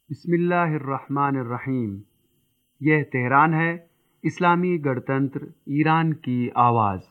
बिस्मिल्लाहिर्रहमानिर्रहीम। यह तेहरान है, इस्लामी गणतंत्र ईरान की आवाज़।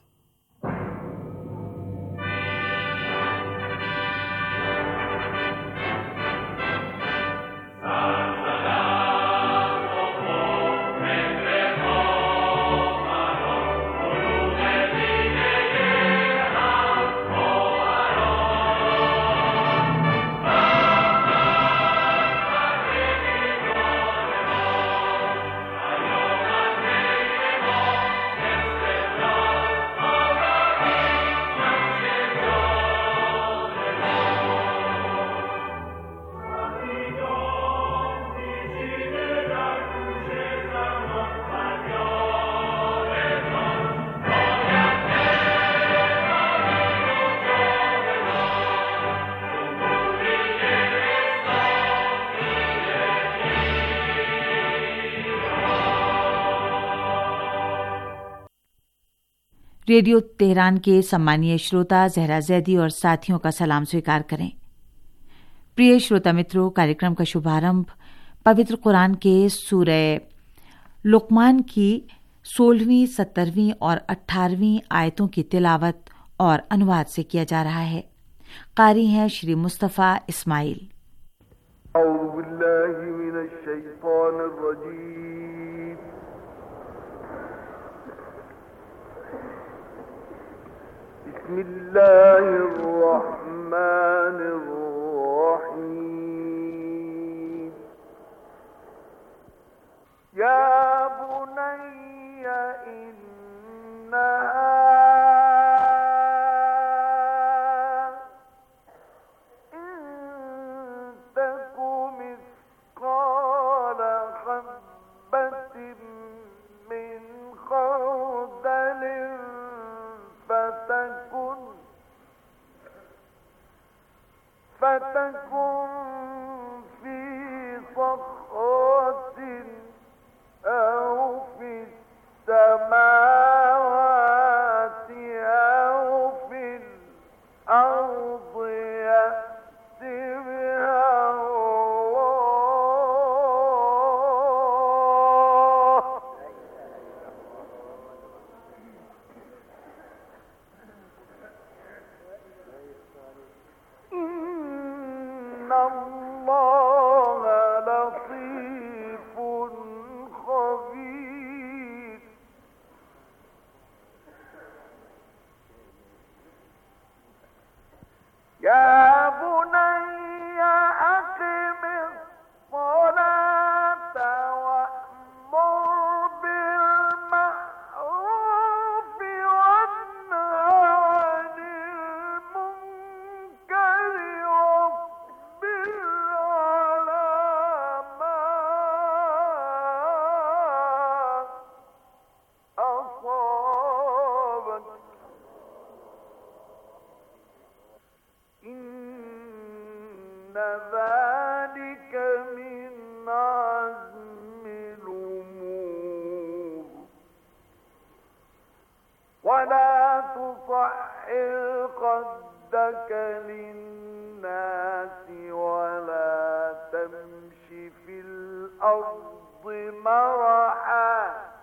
रेडियो तेहरान के सम्मानीय श्रोता जहरा जैदी और साथियों का सलाम स्वीकार करें। प्रिय श्रोता मित्रों, कार्यक्रम का शुभारंभ पवित्र कुरान के सूरह लुकमान की 16वीं, 17वीं और 18वीं आयतों की तिलावत और अनुवाद से किया जा रहा है। कारी हैं श्री मुस्तफ़ा इस्माइल। बिस्मिल्लाहिर्रहमानिर्रहीम। या बुनय्य इन्नहा فتكن في صخرة أو في السماوات أو في الأرض يأت بها الله إن الله لطيف خبير يا بني أقم الصلاة وأمر بالمعروف وانه عن المنكر واصبر على ما أصابك إن ذلك من عزم الأمور ولا تصعر خدك للناس ولا تمش في الأرض مرحا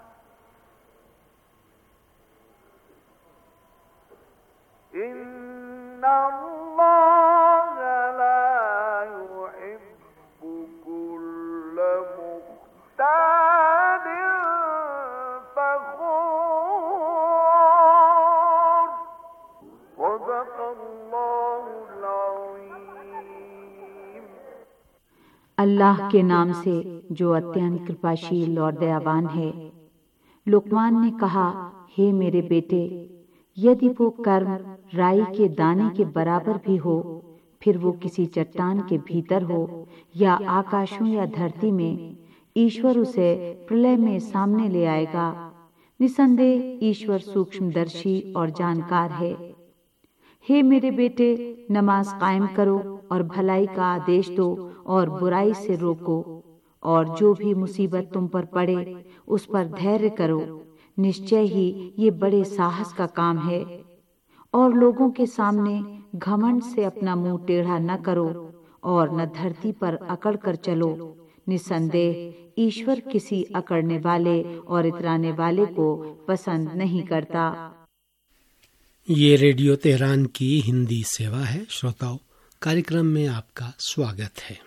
إن الله لا يحب كل مختال فخور صدق الله العظيم। अल्लाह के नाम से जो अत्यंत कृपाशील और दयावान है। लुकमान ने कहा, हे मेरे बेटे, यदि वो कर्म राई के दाने के बराबर भी हो, फिर वो किसी चट्टान के भीतर हो या आकाशों या धरती में, ईश्वर उसे प्रलय में सामने ले आएगा। निसंदेह ईश्वर सूक्ष्मदर्शी और जानकार है। हे मेरे बेटे, नमाज कायम करो और भलाई का आदेश दो और बुराई से रोको, और जो भी मुसीबत तुम पर पड़े उस पर धैर्य करो। निश्चय ही ये बड़े साहस का काम है। और लोगों के सामने घमंड से अपना मुंह टेढ़ा न करो और न धरती पर अकड़ कर चलो। निसंदेह ईश्वर किसी अकड़ने वाले और इतराने वाले को पसंद नहीं करता। ये रेडियो तेहरान की हिंदी सेवा है। श्रोताओं, कार्यक्रम में आपका स्वागत है।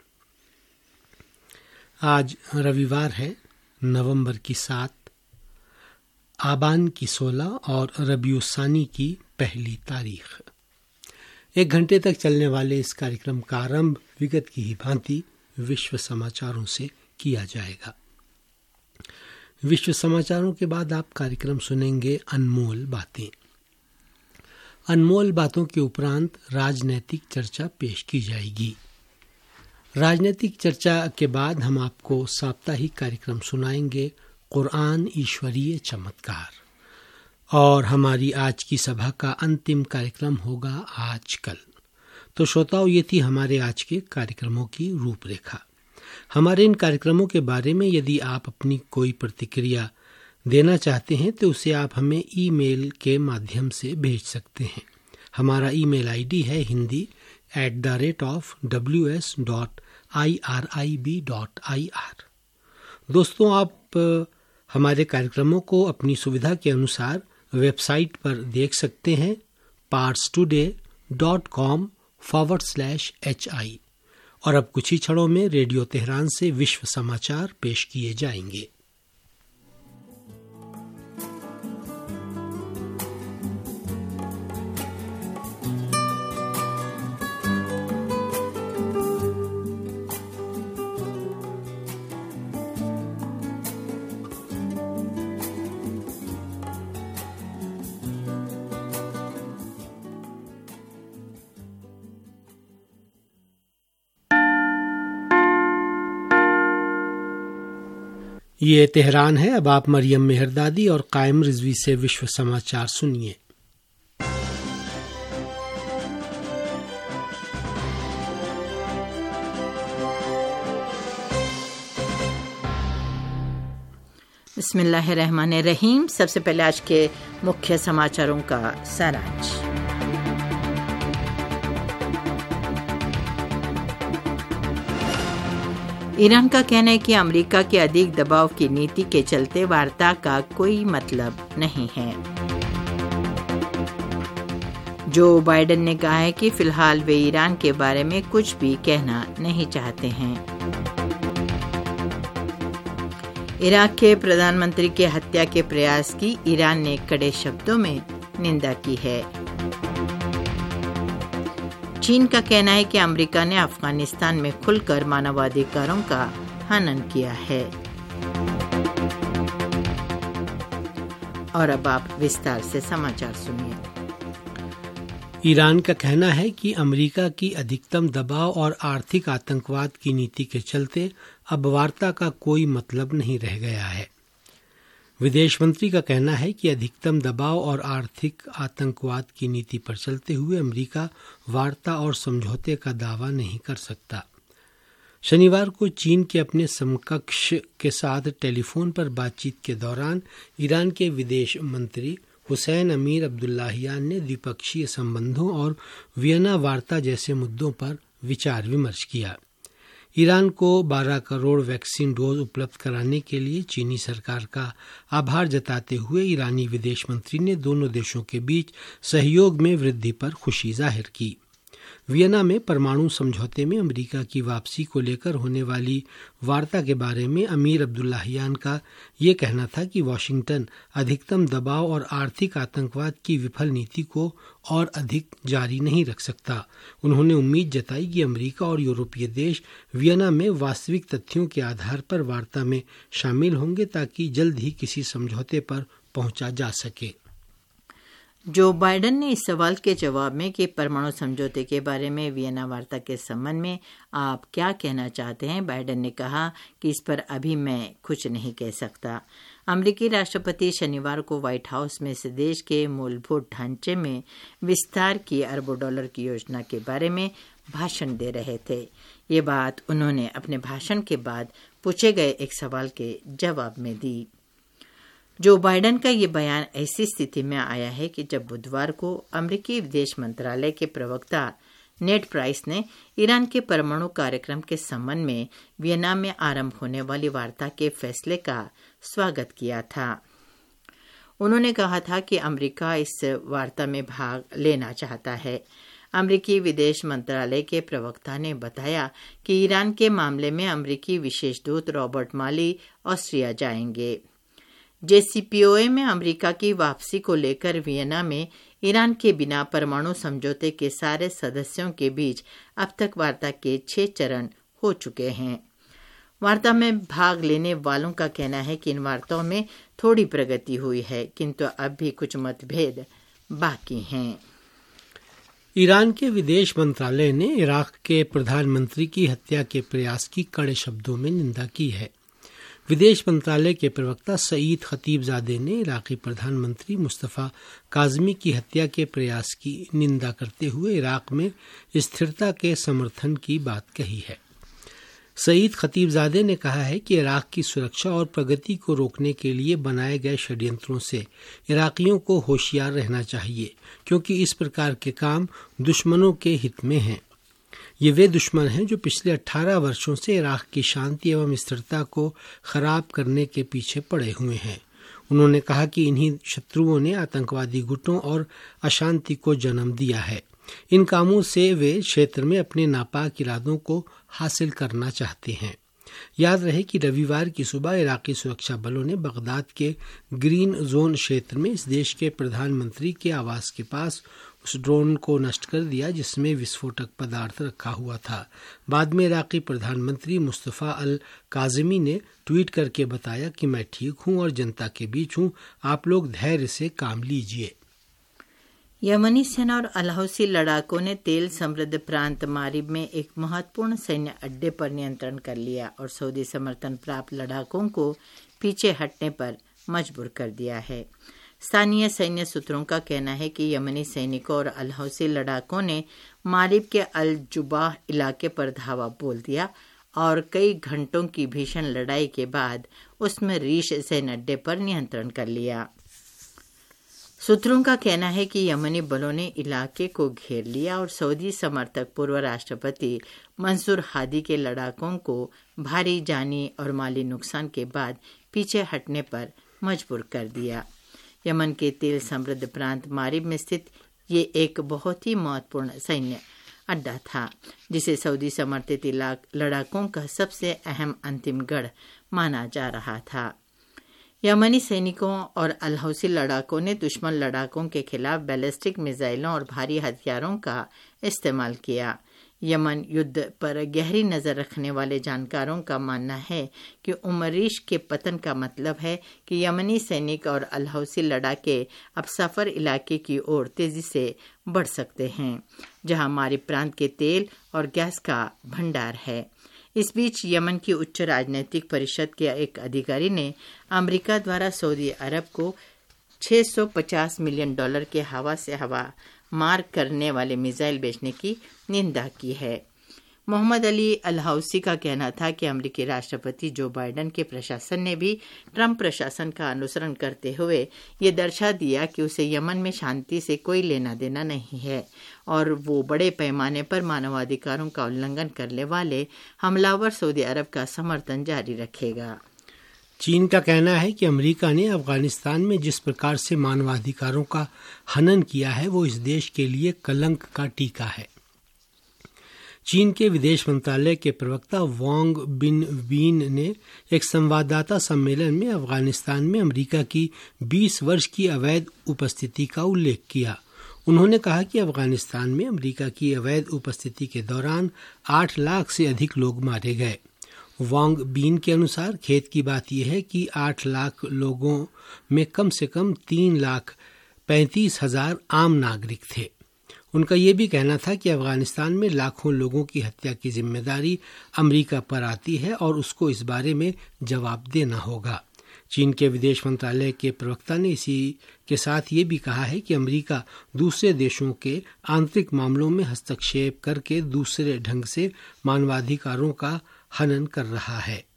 आज रविवार है, नवंबर की 7, आबान की 16 और रबीउस्सानी की 1 तारीख। 1 घंटे तक चलने वाले इस कार्यक्रम का आरंभ विगत की ही भांति विश्व समाचारों से किया जाएगा। विश्व समाचारों के बाद आप कार्यक्रम सुनेंगे अनमोल बातें। अनमोल बातों के उपरांत राजनैतिक चर्चा पेश की जाएगी। राजनैतिक चर्चा के बाद हम आपको साप्ताहिक कार्यक्रम सुनाएंगे कुरान ईश्वरीय चमत्कार, और हमारी आज की सभा का अंतिम कार्यक्रम होगा आजकल। तो श्रोताओं, ये थी हमारे आज के कार्यक्रमों की रूपरेखा। हमारे इन कार्यक्रमों के बारे में यदि आप अपनी कोई प्रतिक्रिया देना चाहते हैं तो उसे आप हमें ईमेल के माध्यम से भेज सकते हैं। हमारा ईमेल आईडी है hindi@ws.irib.ir। दोस्तों, आप हमारे कार्यक्रमों को अपनी सुविधा के अनुसार वेबसाइट पर देख सकते हैं parstoday.com/hi। और अब कुछ ही क्षणों में रेडियो तेहरान से विश्व समाचार पेश किए जाएंगे। ये तेहरान है। अब आप मरियम मेहरदादी और कायम रिजवी से विश्व समाचार सुनिए। बिस्मिल्लाहिर्रहमानिर्रहीम। सबसे पहले आज के मुख्य समाचारों का सारांश। ईरान का कहना है कि अमेरिका के अधिक दबाव की नीति के चलते वार्ता का कोई मतलब नहीं है। जो बाइडेन ने कहा है कि फिलहाल वे ईरान के बारे में कुछ भी कहना नहीं चाहते हैं। इराक के प्रधानमंत्री के हत्या के प्रयास की ईरान ने कड़े शब्दों में निंदा की है। चीन का कहना है कि अमेरिका ने अफगानिस्तान में खुलकर मानवाधिकारों का हनन किया है। और अब आप विस्तार से समाचार सुनिए। ईरान का कहना है कि अमेरिका की अधिकतम दबाव और आर्थिक आतंकवाद की नीति के चलते अब वार्ता का कोई मतलब नहीं रह गया है। विदेश मंत्री का कहना है कि अधिकतम दबाव और आर्थिक आतंकवाद की नीति पर चलते हुए अमेरिका वार्ता और समझौते का दावा नहीं कर सकता। शनिवार को चीन के अपने समकक्ष के साथ टेलीफोन पर बातचीत के दौरान ईरान के विदेश मंत्री हुसैन अमीर अब्दुल्लाहियान ने द्विपक्षीय संबंधों और वियना वार्ता जैसे मुद्दों पर विचार विमर्श किया। ईरान को 12 करोड़ वैक्सीन डोज उपलब्ध कराने के लिए चीनी सरकार का आभार जताते हुए ईरानी विदेश मंत्री ने दोनों देशों के बीच सहयोग में वृद्धि पर खुशी जाहिर की। वियना में परमाणु समझौते में अमेरिका की वापसी को लेकर होने वाली वार्ता के बारे में अमीर अब्दुल्लाहियान का ये कहना था कि वाशिंगटन अधिकतम दबाव और आर्थिक आतंकवाद की विफल नीति को और अधिक जारी नहीं रख सकता। उन्होंने उम्मीद जताई कि अमेरिका और यूरोपीय देश वियना में वास्तविक तथ्यों के आधार पर वार्ता में शामिल होंगे ताकि जल्द ही किसी समझौते पर पहुंचा जा सके। जो बाइडेन ने इस सवाल के जवाब में कि परमाणु समझौते के बारे में वियना वार्ता के संबंध में आप क्या कहना चाहते हैं, बाइडेन ने कहा कि इस पर अभी मैं कुछ नहीं कह सकता। अमेरिकी राष्ट्रपति शनिवार को व्हाइट हाउस में से देश के मूलभूत ढांचे में विस्तार की अरबों डॉलर की योजना के बारे में भाषण दे रहे थे। ये बात उन्होंने अपने भाषण के बाद पूछे गए एक सवाल के जवाब में दी। जो बाइडेन का ये बयान ऐसी स्थिति में आया है कि जब बुधवार को अमेरिकी विदेश मंत्रालय के प्रवक्ता नेड प्राइस ने ईरान के परमाणु कार्यक्रम के संबंध में वियना में आरंभ होने वाली वार्ता के फैसले का स्वागत किया था। उन्होंने कहा था कि अमेरिका इस वार्ता में भाग लेना चाहता है। अमेरिकी विदेश मंत्रालय के प्रवक्ता ने बताया कि ईरान के मामले में अमेरिकी विशेष दूत रॉबर्ट माली ऑस्ट्रिया जाएंगे। JCPOA में अमेरिका की वापसी को लेकर वियना में ईरान के बिना परमाणु समझौते के सारे सदस्यों के बीच अब तक वार्ता के 6 चरण हो चुके हैं। वार्ता में भाग लेने वालों का कहना है कि इन वार्ताओं में थोड़ी प्रगति हुई है, किंतु अब भी कुछ मतभेद बाकी हैं। ईरान के विदेश मंत्रालय ने इराक के प्रधानमंत्री की हत्या के प्रयास की कड़े शब्दों में निंदा की है। विदेश मंत्रालय के प्रवक्ता सईद खतीबजादे ने इराकी प्रधानमंत्री मुस्तफ़ा काज़मी की हत्या के प्रयास की निंदा करते हुए इराक में स्थिरता के समर्थन की बात कही है। सईद खतीबजादे ने कहा है कि इराक की सुरक्षा और प्रगति को रोकने के लिए बनाए गए षड्यंत्रों से इराकियों को होशियार रहना चाहिए, क्योंकि इस प्रकार के काम दुश्मनों के हित में हैं। ये वे दुश्मन हैं जो पिछले 18 वर्षों से इराक की शांति एवं स्थिरता को खराब करने के पीछे पड़े हुए हैं। उन्होंने कहा कि इन्हीं शत्रुओं ने आतंकवादी गुटों और अशांति को जन्म दिया है। इन कामों से वे क्षेत्र में अपने नापाक इरादों को हासिल करना चाहते हैं। याद रहे कि रविवार की सुबह इराकी सुरक्षा बलों ने बगदाद के ग्रीन जोन क्षेत्र में इस देश के प्रधानमंत्री के आवास के पास उस ड्रोन को नष्ट कर दिया जिसमें विस्फोटक पदार्थ रखा हुआ था। बाद में इराकी प्रधानमंत्री मुस्तफ़ा अल काज़मी ने ट्वीट करके बताया कि मैं ठीक हूं और जनता के बीच हूं, आप लोग धैर्य से काम लीजिए। यमनी सेना और अल हौसी लड़ाकों ने तेल समृद्ध प्रांत मारिब में एक महत्वपूर्ण सैन्य अड्डे पर नियंत्रण कर लिया और सऊदी समर्थन प्राप्त लड़ाकों को पीछे हटने पर मजबूर कर दिया है। स्थानीय सैन्य सूत्रों का कहना है कि यमनी सैनिकों और अल हौसी लड़ाकों ने मारिब के अल जुबाह इलाके पर धावा बोल दिया और कई घंटों की भीषण लड़ाई के बाद उसमें रीश सैन्य अड्डे पर नियंत्रण कर लिया। सूत्रों का कहना है कि यमनी बलों ने इलाके को घेर लिया और सऊदी समर्थक पूर्व राष्ट्रपति मंसूर हादी के लड़ाकों को भारी जानी और माली नुकसान के बाद पीछे हटने पर मजबूर कर दिया। यमन के तेल समृद्ध प्रांत मारिब में स्थित ये एक बहुत ही महत्वपूर्ण सैन्य अड्डा था, जिसे सऊदी समर्थित लड़ाकों का सबसे अहम अंतिम गढ़ माना जा रहा था। यमनी सैनिकों और अल हौसी लड़ाकों ने दुश्मन लड़ाकों के खिलाफ बैलिस्टिक मिसाइलों और भारी हथियारों का इस्तेमाल किया। यमन युद्ध पर गहरी नज़र रखने वाले जानकारों का मानना है कि उमरीश के पतन का मतलब है कि यमनी सैनिक और अल हौसी लड़ाके अब सफर इलाके की ओर तेजी से बढ़ सकते हैं, जहां मारिब प्रांत के तेल और गैस का भंडार है। इस बीच यमन की उच्च राजनीतिक परिषद के एक अधिकारी ने अमेरिका द्वारा सऊदी अरब को $650 मिलियन के हवा से हवा मार करने वाले मिसाइल बेचने की निंदा की है। मोहम्मद अली अल हौसी का कहना था कि अमेरिकी राष्ट्रपति जो बाइडेन के प्रशासन ने भी ट्रंप प्रशासन का अनुसरण करते हुए ये दर्शा दिया कि उसे यमन में शांति से कोई लेना देना नहीं है और वो बड़े पैमाने पर मानवाधिकारों का उल्लंघन करने वाले हमलावर सऊदी अरब का समर्थन जारी रखेगा। चीन का कहना है कि अमेरिका ने अफगानिस्तान में जिस प्रकार से मानवाधिकारों का हनन किया है वो इस देश के लिए कलंक का टीका है। चीन के विदेश मंत्रालय के प्रवक्ता वांग बिनवीन ने एक संवाददाता सम्मेलन में अफगानिस्तान में अमेरिका की 20 वर्ष की अवैध उपस्थिति का उल्लेख किया। उन्होंने कहा कि अफगानिस्तान में अमेरिका की अवैध उपस्थिति के दौरान 8 लाख से अधिक लोग मारे गए। वांग बीन के अनुसार खेद की बात यह है कि 8 लाख लोगों में कम से कम 3,35,000 आम नागरिक थे। उनका यह भी कहना था कि अफगानिस्तान में लाखों लोगों की हत्या की जिम्मेदारी अमेरिका पर आती है और उसको इस बारे में जवाब देना होगा। चीन के विदेश मंत्रालय के प्रवक्ता ने इसी के साथ ये भी कहा है कि अमेरिका दूसरे देशों के आंतरिक मामलों में हस्तक्षेप करके दूसरे ढंग से मानवाधिकारों का हनन कर रहा है।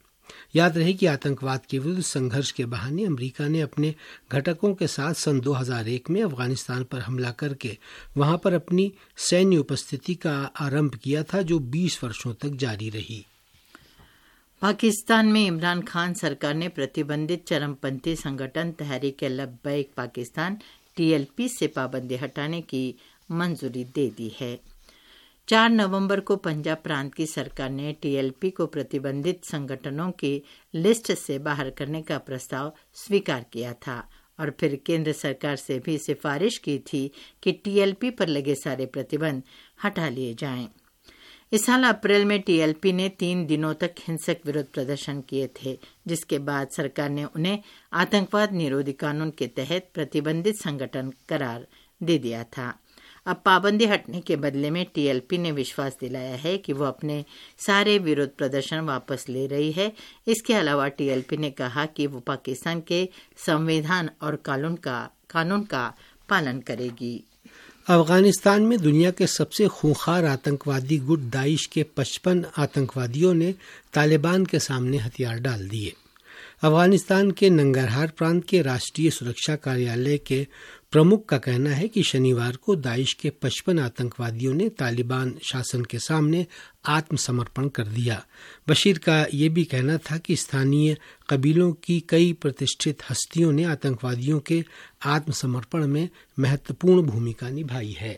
याद रहे कि आतंकवाद के विरुद्ध संघर्ष के बहाने अमेरिका ने अपने घटकों के साथ सन 2001 में अफगानिस्तान पर हमला करके वहां पर अपनी सैन्य उपस्थिति का आरंभ किया था, जो 20 वर्षों तक जारी रही। पाकिस्तान में इमरान खान सरकार ने प्रतिबंधित चरमपंथी संगठन तहरीक लब्बैक पाकिस्तान TLP से पाबंदी हटाने की मंजूरी दे दी है। 4 नवंबर को पंजाब प्रांत की सरकार ने TLP को प्रतिबंधित संगठनों की लिस्ट से बाहर करने का प्रस्ताव स्वीकार किया था और फिर केंद्र सरकार से भी सिफारिश की थी कि TLP पर लगे सारे प्रतिबंध हटा लिए जाएं। इस साल अप्रैल में TLP ने 3 दिनों तक हिंसक विरोध प्रदर्शन किए थे, जिसके बाद सरकार ने उन्हें आतंकवाद निरोधी कानून के तहत प्रतिबंधित संगठन करार दे दिया था। अब पाबंदी हटने के बदले में TLP ने विश्वास दिलाया है कि वो अपने सारे विरोध प्रदर्शन वापस ले रही है। इसके अलावा TLP ने कहा कि वो पाकिस्तान के संविधान और कानून का पालन करेगी। अफगानिस्तान में दुनिया के सबसे खूंखार आतंकवादी गुट दाइश के 55 आतंकवादियों ने तालिबान के सामने हथियार डाल दिए। अफगानिस्तान के नंगरहार प्रांत के राष्ट्रीय सुरक्षा कार्यालय के प्रमुख का कहना है कि शनिवार को दाइश के 55 आतंकवादियों ने तालिबान शासन के सामने आत्मसमर्पण कर दिया। बशीर का ये भी कहना था कि स्थानीय कबीलों की कई प्रतिष्ठित हस्तियों ने आतंकवादियों के आत्मसमर्पण में महत्वपूर्ण भूमिका निभाई है।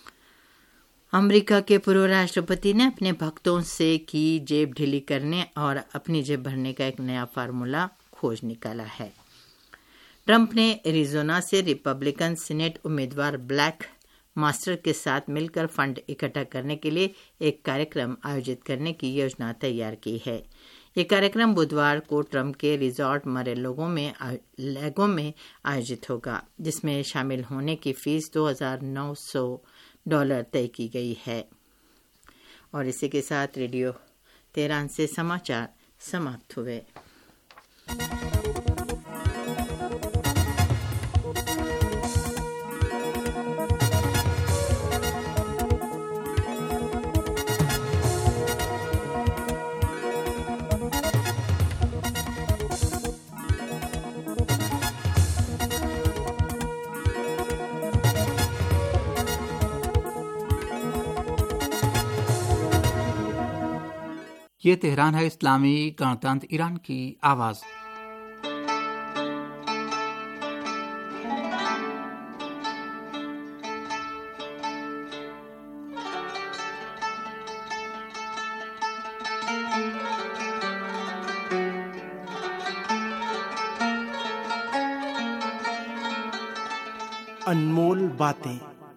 अमेरिका के पूर्व राष्ट्रपति ने अपने भक्तों से की जेब ढीली करने और अपनी जेब भरने का एक नया फार्मूला खोज निकाला है। ट्रंप ने एरिजोना से रिपब्लिकन सीनेट उम्मीदवार ब्लैक मास्टर के साथ मिलकर फंड इकट्ठा करने के लिए एक कार्यक्रम आयोजित करने की योजना तैयार की है। ये कार्यक्रम बुधवार को ट्रंप के रिजॉर्ट मरे-लेगो में आयोजित होगा, जिसमें शामिल होने की फीस $2,900 तय की गई है। और इसी के साथ रेडियो तेहरान से समाचार समाप्त हुए। ये तेहरान है, इस्लामी गणतंत्र ईरान की आवाज़। अनमोल बातें।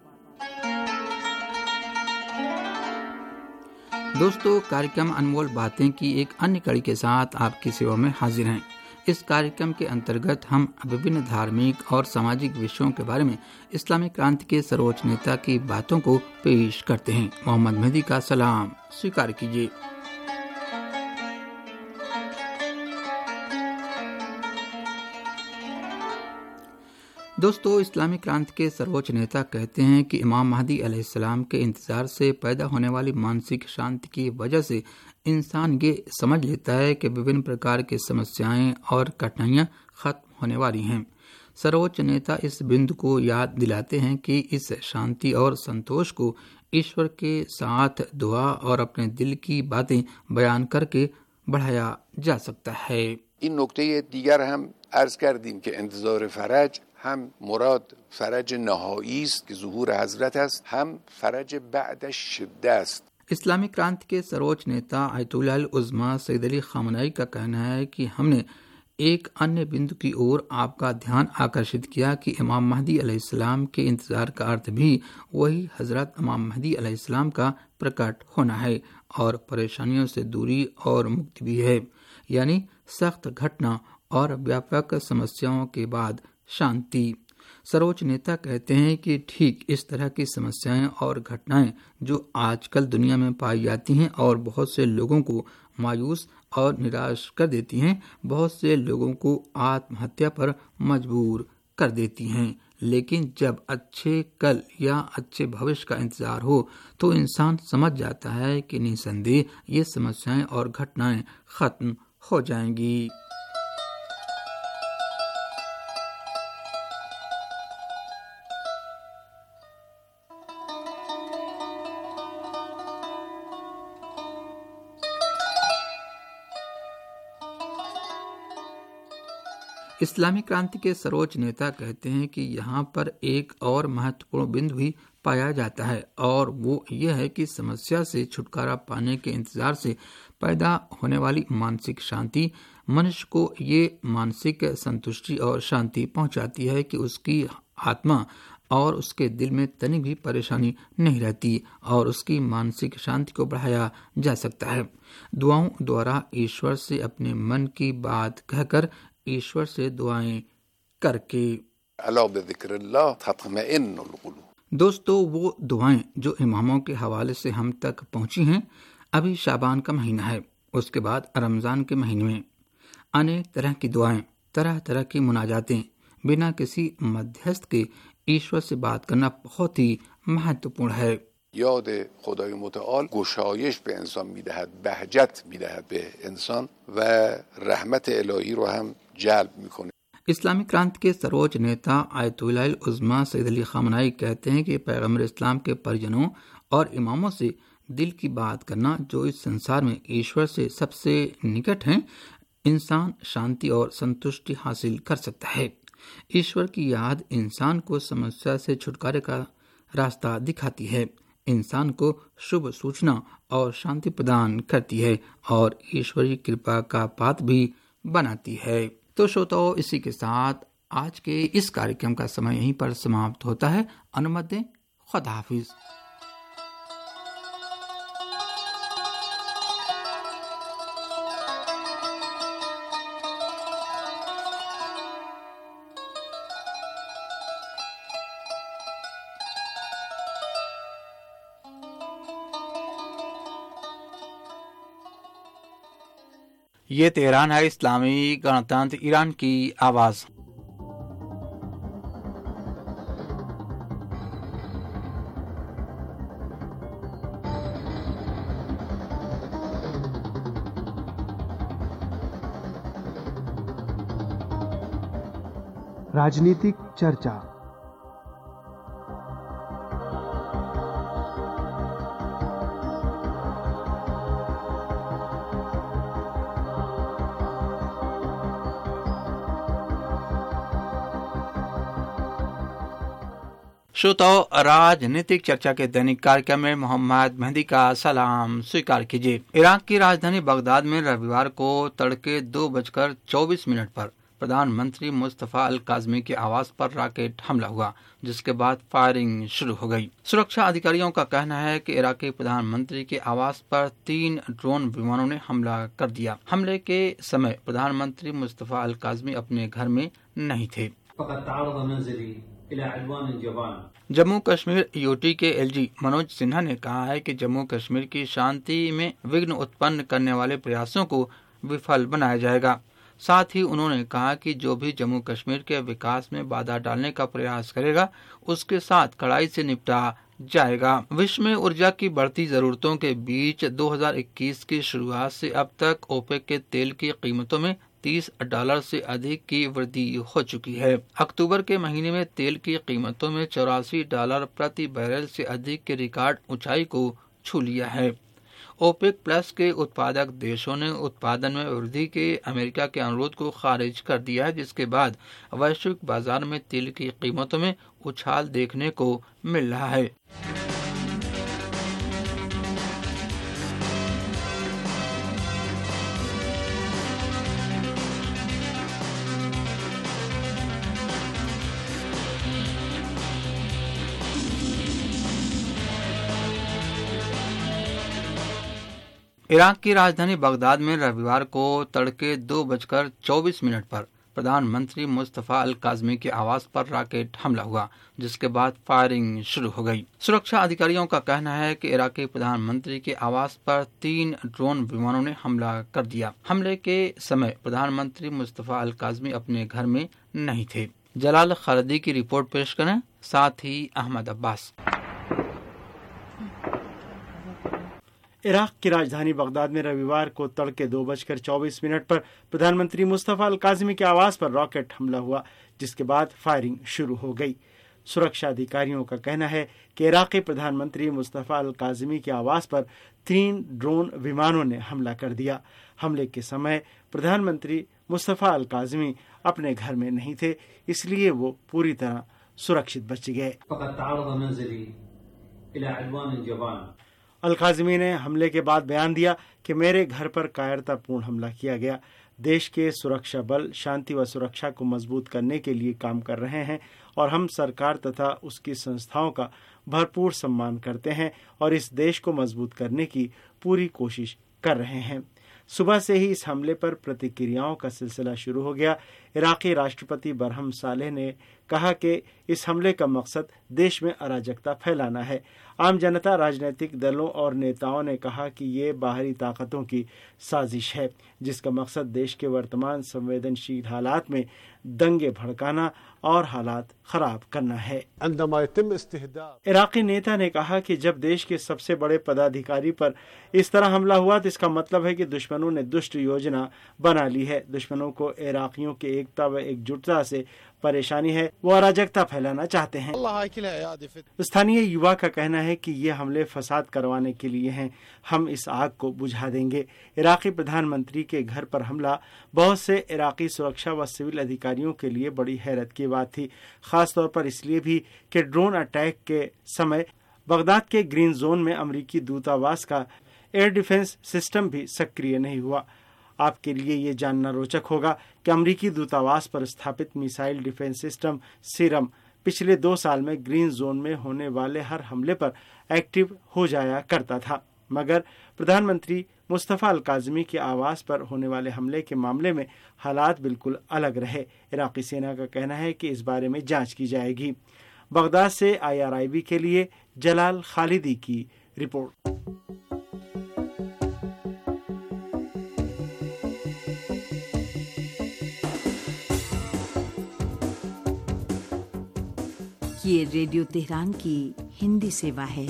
दोस्तों, कार्यक्रम अनमोल बातें की एक अन्य कड़ी के साथ आपकी सेवा में हाजिर हैं। इस कार्यक्रम के अंतर्गत हम विभिन्न धार्मिक और सामाजिक विषयों के बारे में इस्लामी क्रांति के सर्वोच्च नेता की बातों को पेश करते हैं। मोहम्मद मेहदी का सलाम स्वीकार कीजिए। दोस्तों, इस्लामी क्रांति के सर्वोच्च नेता कहते हैं कि इमाम महदी अलैहिस्सलाम के इंतजार से पैदा होने वाली मानसिक शांति की वजह से इंसान ये समझ लेता है कि विभिन्न प्रकार की समस्याएं और कठिनाइयां खत्म होने वाली हैं। सर्वोच्च नेता इस बिंदु को याद दिलाते हैं कि इस शांति और संतोष को ईश्वर के साथ दुआ और अपने दिल की बातें बयान करके बढ़ाया जा सकता है। این نکته دیگر هم عرض کردیم که انتظار فرج هم مراد فرج نهایی است که ظهور حضرت است، هم فرج بعدش شده است. इस्लामी क्रांति के सर्वोच्च नेता आयतुल्लाह अल-उज़्मा सैयद अली ख़ामनेई का कहना है कि हमने एक अन्य बिंदु की ओर आपका ध्यान आकर्षित किया कि इमाम महदी अलैहिस्सलाम के इंतजार का अर्थ भी वही हजरत इमाम महदी अलैहिस्सलाम का प्रकट होना है और परेशानियों से दूरी और मुक्ति भी है, यानी सख्त घटना और व्यापक समस्याओं के बाद शांति। सर्वोच्च नेता कहते हैं कि ठीक इस तरह की समस्याएं और घटनाएं जो आजकल दुनिया में पाई जाती हैं और बहुत से लोगों को मायूस और निराश कर देती हैं, बहुत से लोगों को आत्महत्या पर मजबूर कर देती हैं। लेकिन जब अच्छे कल या अच्छे भविष्य का इंतजार हो तो इंसान समझ जाता है कि निसंदेह ये समस्याएं और घटनाएं खत्म हो जाएंगी। इस्लामी क्रांति के सर्वोच्च नेता कहते हैं कि यहाँ पर एक और महत्वपूर्ण बिंदु भी पाया जाता है और वो यह है कि समस्या से छुटकारा पाने के इंतजार से पैदा होने वाली मानसिक शांति मनुष्य को ये मानसिक संतुष्टि और शांति पहुंचाती है कि उसकी आत्मा और उसके दिल में तनिक भी परेशानी नहीं रहती और उसकी मानसिक शांति को बढ़ाया जा सकता है। दुआओं द्वारा ईश्वर से अपने मन की बात कहकर ईश्वर से दुआएं करके। दोस्तों, वो दुआएं जो इमामों के हवाले से हम तक पहुंची हैं, अभी शाबान का महीना है, उसके बाद रमजान के महीने में अनेक तरह की दुआएं, तरह तरह की मुनाजातें, बिना किसी मध्यस्थ के ईश्वर से बात करना बहुत ही महत्वपूर्ण है। یاد خدای متعال گشایش به انسان میدهد، بهجت میدهد به انسان و رحمت الهی رو هم جلب میکنه. इस्लामी क्रांति के सर्वोच्च नेता आयतुल्लाह उज़्मा सैयद अली खामनाई कहते हैं कि पैगम्बर इस्लाम के परिजनों और इमामों से दिल की बात करना, जो इस संसार में ईश्वर से सबसे निकट हैं, इंसान शांति और संतुष्टि हासिल कर सकता है। ईश्वर की याद इंसान को समस्या से छुटकारे का रास्ता दिखाती है, इंसान को शुभ सूचना और शांति प्रदान करती है और ईश्वरीय कृपा का पात्र भी बनाती है। तो श्रोताओ, इसी के साथ आज के इस कार्यक्रम का समय यहीं पर समाप्त होता है। अनुमति दें। खुदा हाफिज। ये तेहरान है, इस्लामी गणतंत्र ईरान की आवाज़। राजनीतिक चर्चा। श्रोताओ, राजनीतिक चर्चा के दैनिक कार्यक्रम में मोहम्मद मेहदी का सलाम स्वीकार कीजिए। इराक की राजधानी बगदाद में रविवार को तड़के 2:24 पर प्रधानमंत्री मुस्तफा अल काज़मी के आवास पर रॉकेट हमला हुआ, जिसके बाद फायरिंग शुरू हो गई। सुरक्षा अधिकारियों का कहना है कि इराकी प्रधानमंत्री के आवास पर 3 ड्रोन विमानों ने हमला कर दिया। हमले के समय प्रधानमंत्री मुस्तफा अल काज़मी अपने घर में नहीं थे। जम्मू कश्मीर यूटी के एलजी मनोज सिन्हा ने कहा है कि जम्मू कश्मीर की शांति में विघ्न उत्पन्न करने वाले प्रयासों को विफल बनाया जाएगा। साथ ही उन्होंने कहा कि जो भी जम्मू कश्मीर के विकास में बाधा डालने का प्रयास करेगा, उसके साथ कड़ाई से निपटा जाएगा। विश्व में ऊर्जा की बढ़ती जरूरतों के बीच 2021 की शुरुआत से अब तक ओपेक के तेल की कीमतों में $30 से अधिक की वृद्धि हो चुकी है। अक्टूबर के महीने में तेल की कीमतों में $84 प्रति बैरल से अधिक के रिकॉर्ड ऊंचाई को छू लिया है। ओपेक प्लस के उत्पादक देशों ने उत्पादन में वृद्धि के अमेरिका के अनुरोध को खारिज कर दिया है, जिसके बाद वैश्विक बाजार में तेल की कीमतों में उछाल देखने को मिल रहा है। इराक की राजधानी बगदाद में रविवार को तड़के 2:24 पर प्रधानमंत्री मुस्तफा अल काज़मी के आवास पर रॉकेट हमला हुआ, जिसके बाद फायरिंग शुरू हो गई। सुरक्षा अधिकारियों का कहना है कि इराकी प्रधानमंत्री के आवास पर 3 ड्रोन विमानों ने हमला कर दिया। हमले के समय प्रधानमंत्री मुस्तफा अल काज़मी अपने घर में नहीं थे। जलाल खालिदी की रिपोर्ट पेश करें, साथ ही अहमद अब्बास। इराक की राजधानी बगदाद में रविवार को तड़के 2:24 पर प्रधानमंत्री मुस्तफा अल काज़मी के आवास पर रॉकेट हमला हुआ, जिसके बाद फायरिंग शुरू हो गई। सुरक्षा अधिकारियों का कहना है कि इराकी प्रधानमंत्री मुस्तफा अल काज़मी के आवास पर 3 ड्रोन विमानों ने हमला कर दिया। हमले के समय प्रधानमंत्री मुस्तफा अल काज़मी अपने घर में नहीं थे, इसलिए वो पूरी तरह सुरक्षित बच गए। अल काज़मी ने हमले के बाद बयान दिया कि मेरे घर पर कायरतापूर्ण हमला किया गया। देश के सुरक्षा बल शांति व सुरक्षा को मजबूत करने के लिए काम कर रहे हैं और हम सरकार तथा उसकी संस्थाओं का भरपूर सम्मान करते हैं और इस देश को मजबूत करने की पूरी कोशिश कर रहे हैं। सुबह से ही इस हमले पर प्रतिक्रियाओं का सिलसिला शुरू हो गया। इराकी राष्ट्रपति बरहम सालेह ने कहा कि इस हमले का मकसद देश में अराजकता फैलाना है। आम जनता, राजनीतिक दलों और नेताओं ने कहा कि ये बाहरी ताकतों की साजिश है, जिसका मकसद देश के वर्तमान संवेदनशील हालात में दंगे भड़काना और हालात खराब करना है। इराकी नेता ने कहा कि जब देश के सबसे बड़े पदाधिकारी पर इस तरह हमला हुआ तो इसका मतलब है कि दुश्मनों ने दुष्ट योजना बना ली है। दुश्मनों को इराकियों की एकता व एकजुटता से परेशानी है, वो अराजकता फैलाना चाहते हैं। स्थानीय युवा का कहना है कि ये हमले फसाद करवाने के लिए हैं, हम इस आग को बुझा देंगे। इराकी प्रधानमंत्री के घर पर हमला बहुत से इराकी सुरक्षा व सिविल अधिकारियों के लिए बड़ी हैरत की बात थी, खास तौर पर इसलिए भी कि ड्रोन अटैक के समय बगदाद के ग्रीन जोन में अमेरिकी दूतावास का एयर डिफेंस सिस्टम भी सक्रिय नहीं हुआ। आपके लिए ये जानना रोचक होगा कि अमेरिकी दूतावास पर स्थापित मिसाइल डिफेंस सिस्टम सीरम पिछले 2 साल में ग्रीन जोन में होने वाले हर हमले पर एक्टिव हो जाया करता था, मगर प्रधानमंत्री मुस्तफा अल काज़मी के आवास पर होने वाले हमले के मामले में हालात बिल्कुल अलग रहे। इराकी सेना का कहना है कि इस बारे में जांच की जाएगी। बगदाद से IRIB के लिए जलाल खालिदी की रिपोर्ट। ये रेडियो तेहरान की हिंदी सेवा है।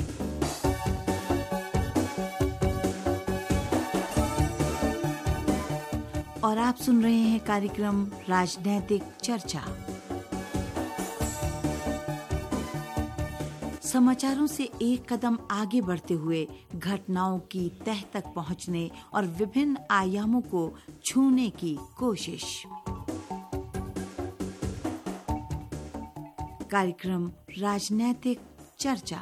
और आप सुन रहे हैं कार्यक्रम राजनैतिक चर्चा। समाचारों से एक कदम आगे बढ़ते हुए घटनाओं की तह तक पहुंचने और विभिन्न आयामों को छूने की कोशिश। कार्यक्रम राजनैतिक चर्चा।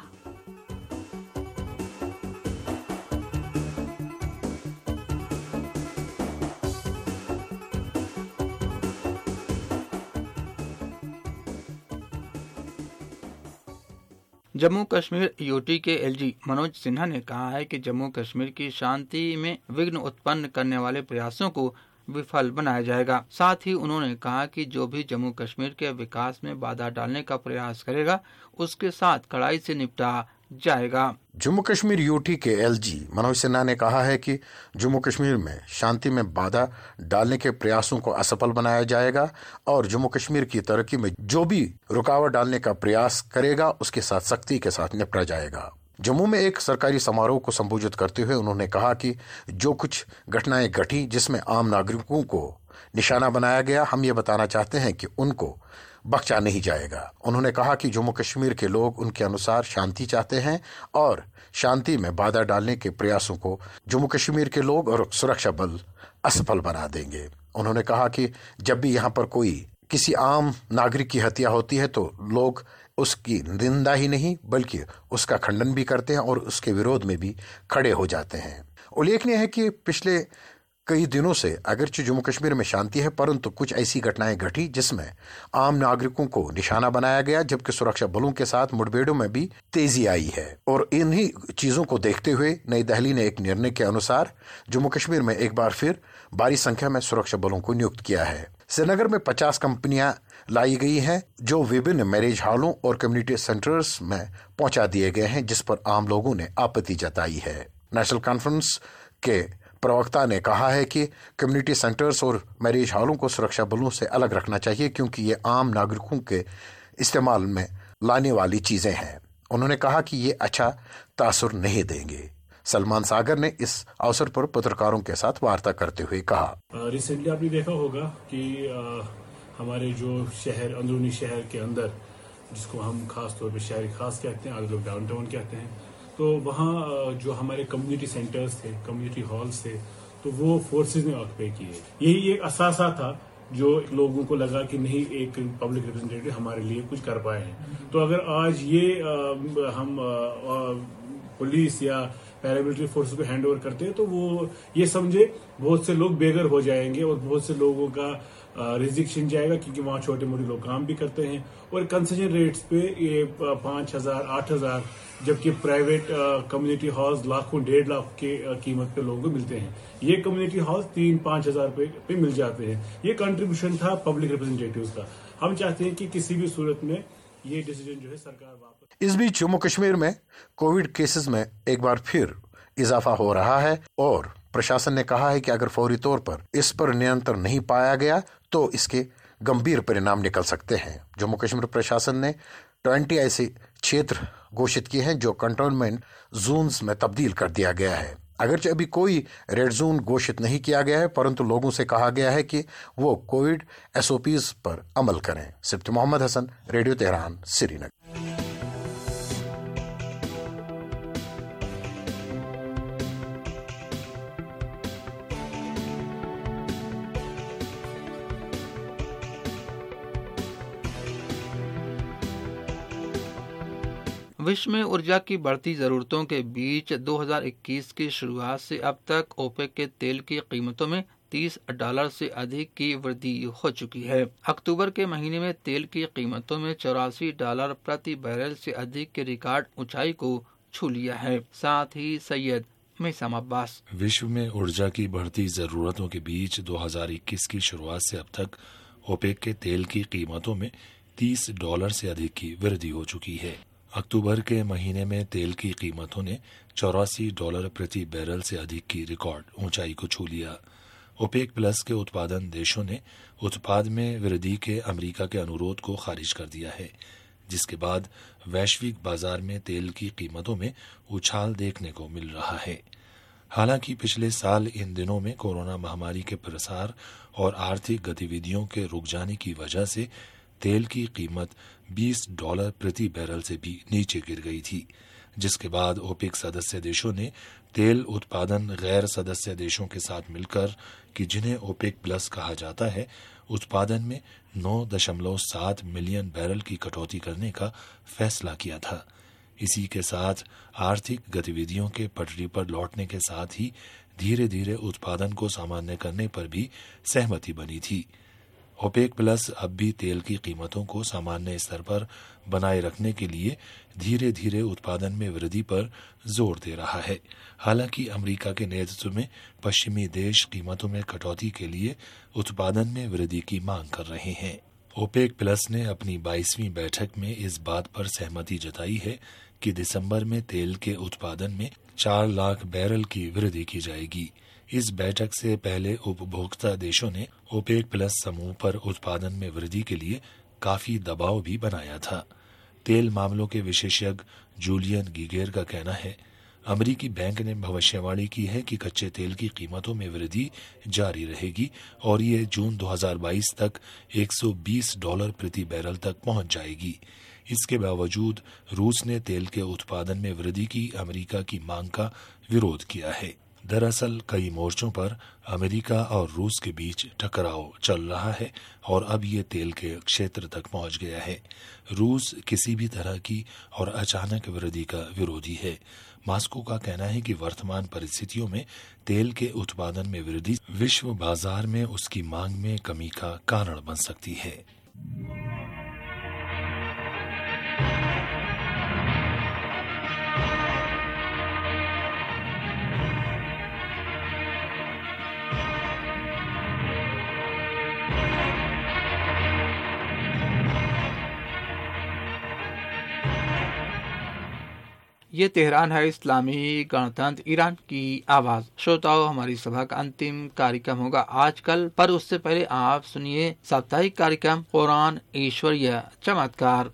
जम्मू कश्मीर यूटी के LG मनोज सिन्हा ने कहा है कि जम्मू कश्मीर की शांति में विघ्न उत्पन्न करने वाले प्रयासों को विफल बनाया जाएगा। साथ ही उन्होंने कहा कि जो भी जम्मू कश्मीर के विकास में बाधा डालने का प्रयास करेगा उसके साथ कड़ाई से निपटा जाएगा। जम्मू कश्मीर यूटी के LG मनोज सिन्हा ने कहा है कि जम्मू कश्मीर में शांति में बाधा डालने के प्रयासों को असफल बनाया जाएगा और जम्मू कश्मीर की तरक्की में जो भी रुकावट डालने का प्रयास करेगा उसके साथ सख्ती के साथ निपटा जाएगा। जम्मू में एक सरकारी समारोह को संबोधित करते हुए उन्होंने कहा कि जो कुछ घटनाएं घटी जिसमें आम नागरिकों को निशाना बनाया गया, हम ये बताना चाहते हैं कि उनको बख्शा नहीं जाएगा। उन्होंने कहा कि जम्मू कश्मीर के लोग उनके अनुसार शांति चाहते हैं और शांति में बाधा डालने के प्रयासों को जम्मू कश्मीर के लोग और सुरक्षा बल असफल बना देंगे। उन्होंने कहा कि जब भी यहाँ पर कोई किसी आम नागरिक की हत्या होती है तो लोग उसकी निंदा ही नहीं बल्कि उसका खंडन भी करते हैं और उसके विरोध में भी खड़े हो जाते हैं। उल्लेखनीय है कि पिछले कई दिनों से अगरचे जम्मू कश्मीर में शांति है, परंतु कुछ ऐसी घटनाएं घटी जिसमें आम नागरिकों को निशाना बनाया गया, जबकि सुरक्षा बलों के साथ मुठभेड़ों में भी तेजी आई है। और इन्हीं चीजों को देखते हुए नई दिल्ली ने एक निर्णय के अनुसार जम्मू कश्मीर में एक बार फिर भारी संख्या में सुरक्षा बलों को नियुक्त किया है। श्रीनगर में 50 कंपनियां लाई गई हैं जो विभिन्न मैरिज हॉलों और कम्युनिटी सेंटर्स में पहुंचा दिए गए हैं, जिस पर आम लोगों ने आपत्ति जताई है। नेशनल कॉन्फ्रेंस के प्रवक्ता ने कहा है कि कम्युनिटी सेंटर्स और मैरिज हॉलों को सुरक्षा बलों से अलग रखना चाहिए क्योंकि ये आम नागरिकों के इस्तेमाल में लाने वाली चीजें हैं। उन्होंने कहा कि ये अच्छा तासुर नहीं देंगे। सलमान सागर ने इस अवसर पर पत्रकारों के साथ वार्ता करते हुए कहा, रिसेंटली आपने देखा होगा कि हमारे जो शहर, अंदरूनी शहर के अंदर, जिसको हम खास तौर पे शहर खास कहते हैं, आगे लोग डाउनटाउन कहते हैं, तो वहाँ जो हमारे कम्युनिटी सेंटर्स थे, कम्युनिटी हॉल्स थे, तो वो फोर्सेस ने ऑक्यूपाई किए। यही एक असासा था जो लोगों को लगा कि नहीं, एक पब्लिक रिप्रेजेंटेटिव हमारे लिए कुछ कर पाए हैं। तो अगर आज ये हम पुलिस या पैरामिलिट्री फोर्सेस को हैंड ओवर करते हैं, तो वो ये समझे बहुत से लोग बेघर हो जाएंगे और बहुत से लोगों का रिजिक छिन जाएगा, क्योंकि वहाँ छोटे मोटे लोग काम भी करते हैं और कंसेशन रेट्स पे ये 5,000 8,000, जबकि प्राइवेट कम्युनिटी हॉल्स लाखों 1.5 लाख के कीमत पे लोगों को मिलते हैं। ये कम्युनिटी हॉल्स 3-5 हजार पे मिल जाते हैं। ये कंट्रीब्यूशन था पब्लिक रिप्रेजेंटेटिव्स का। हम चाहते हैं कि किसी भी सूरत में ये डिसीजन जो है सरकार वापस। इस बीच जम्मू कश्मीर में कोविड केसेस में एक बार फिर इजाफा हो रहा है और प्रशासन ने कहा है कि अगर फौरी तौर पर इस पर नियंत्रण नहीं पाया गया तो इसके गंभीर परिणाम निकल सकते हैं। जम्मू कश्मीर प्रशासन ने 20 ऐसे क्षेत्र घोषित किए हैं जो कंटेनमेंट जोन्स में तब्दील कर दिया गया है। अगरचे अभी कोई रेड जोन घोषित नहीं किया गया है, परंतु लोगों से कहा गया है कि वो कोविड SOPs पर अमल करें। Sifti Mohammad Hasan, radio Tehran, Srinagar. विश्व में ऊर्जा की बढ़ती ज़रूरतों के बीच 2021 की शुरुआत से अब तक ओपेक के तेल की कीमतों में $30 से अधिक की वृद्धि हो चुकी है। अक्टूबर के महीने में तेल की कीमतों में $84 प्रति बैरल से अधिक के रिकॉर्ड ऊंचाई को छू लिया है। साथ ही सैयद मैसाम अब्बास। विश्व में ऊर्जा की बढ़ती ज़रूरतों के बीच 2021 की शुरुआत से अब तक ओपेक के तेल की कीमतों में $30 से अधिक की वृद्धि हो चुकी है। अक्टूबर के महीने में तेल की कीमतों ने $84 प्रति बैरल से अधिक की रिकॉर्ड ऊंचाई को छू लिया। ओपेक प्लस के उत्पादन देशों ने उत्पाद में वृद्धि के अमेरिका के अनुरोध को खारिज कर दिया है, जिसके बाद वैश्विक बाजार में तेल की कीमतों में उछाल देखने को मिल रहा है। हालांकि पिछले साल इन दिनों में कोरोना महामारी के प्रसार और आर्थिक गतिविधियों के रुक जाने की वजह से तेल की कीमत $20 प्रति बैरल से भी नीचे गिर गई थी, जिसके बाद ओपेक सदस्य देशों ने तेल उत्पादन गैर सदस्य देशों के साथ मिलकर, कि जिन्हें ओपेक प्लस कहा जाता है, उत्पादन में 9.7 मिलियन बैरल की कटौती करने का फैसला किया था। इसी के साथ आर्थिक गतिविधियों के पटरी पर लौटने के साथ ही धीरे धीरे उत्पादन को सामान्य करने पर भी सहमति बनी थी। ओपेक प्लस अब भी तेल की कीमतों को सामान्य स्तर पर बनाए रखने के लिए धीरे धीरे उत्पादन में वृद्धि पर जोर दे रहा है। हालांकि अमेरिका के नेतृत्व में पश्चिमी देश कीमतों में कटौती के लिए उत्पादन में वृद्धि की मांग कर रहे हैं। ओपेक प्लस ने अपनी 22वीं बैठक में इस बात पर सहमति जताई है कि दिसंबर में तेल के उत्पादन में 4 लाख बैरल की वृद्धि की जाएगी। इस बैठक से पहले उपभोक्ता देशों ने ओपेक प्लस समूह पर उत्पादन में वृद्धि के लिए काफी दबाव भी बनाया था। तेल मामलों के विशेषज्ञ जूलियन गीगेर का कहना है, अमेरिकी बैंक ने भविष्यवाणी की है कि कच्चे तेल की कीमतों में वृद्धि जारी रहेगी और ये जून 2022 तक $120 प्रति बैरल तक पहुंच जाएगी। इसके बावजूद रूस ने तेल के उत्पादन में वृद्धि की अमेरिका की मांग का विरोध किया है। दरअसल कई मोर्चों पर अमेरिका और रूस के बीच टकराव चल रहा है और अब ये तेल के क्षेत्र तक पहुंच गया है। रूस किसी भी तरह की और अचानक वृद्धि का विरोधी है। मॉस्को का कहना है कि वर्तमान परिस्थितियों में तेल के उत्पादन में वृद्धि विश्व बाजार में उसकी मांग में कमी का कारण बन सकती है। ये तेहरान है, इस्लामी गणतंत्र ईरान की आवाज। श्रोताओं, हमारी सभा का अंतिम कार्यक्रम होगा आजकल, पर उससे पहले आप सुनिए साप्ताहिक कार्यक्रम कुरान ईश्वरीय चमत्कार।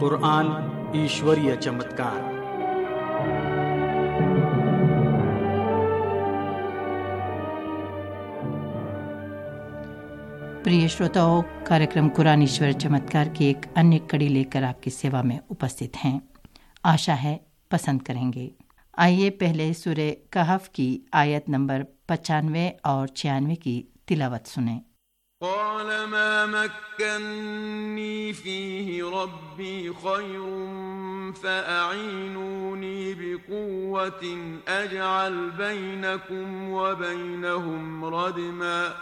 कुरान ईश्वरीय चमत्कार। प्रिय श्रोताओं, कार्यक्रम कुरान ईश्वर चमत्कार की एक अन्य कड़ी लेकर आपकी सेवा में उपस्थित हैं। आशा है पसंद करेंगे। आइए पहले सूरे कहफ की आयत नंबर 95 और 96 की तिलावत सुनें। قال ما مكنني فيه ربي خير فأعينوني بقوة أجعل بينكم وبينهم ردما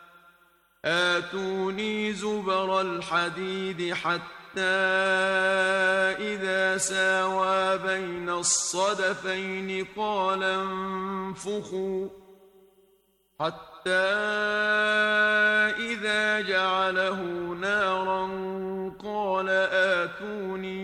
آتوني زبر الحديد حتى إذا ساوى بين الصدفين قال انفخوا حتى إذا جعله نارا قال آتوني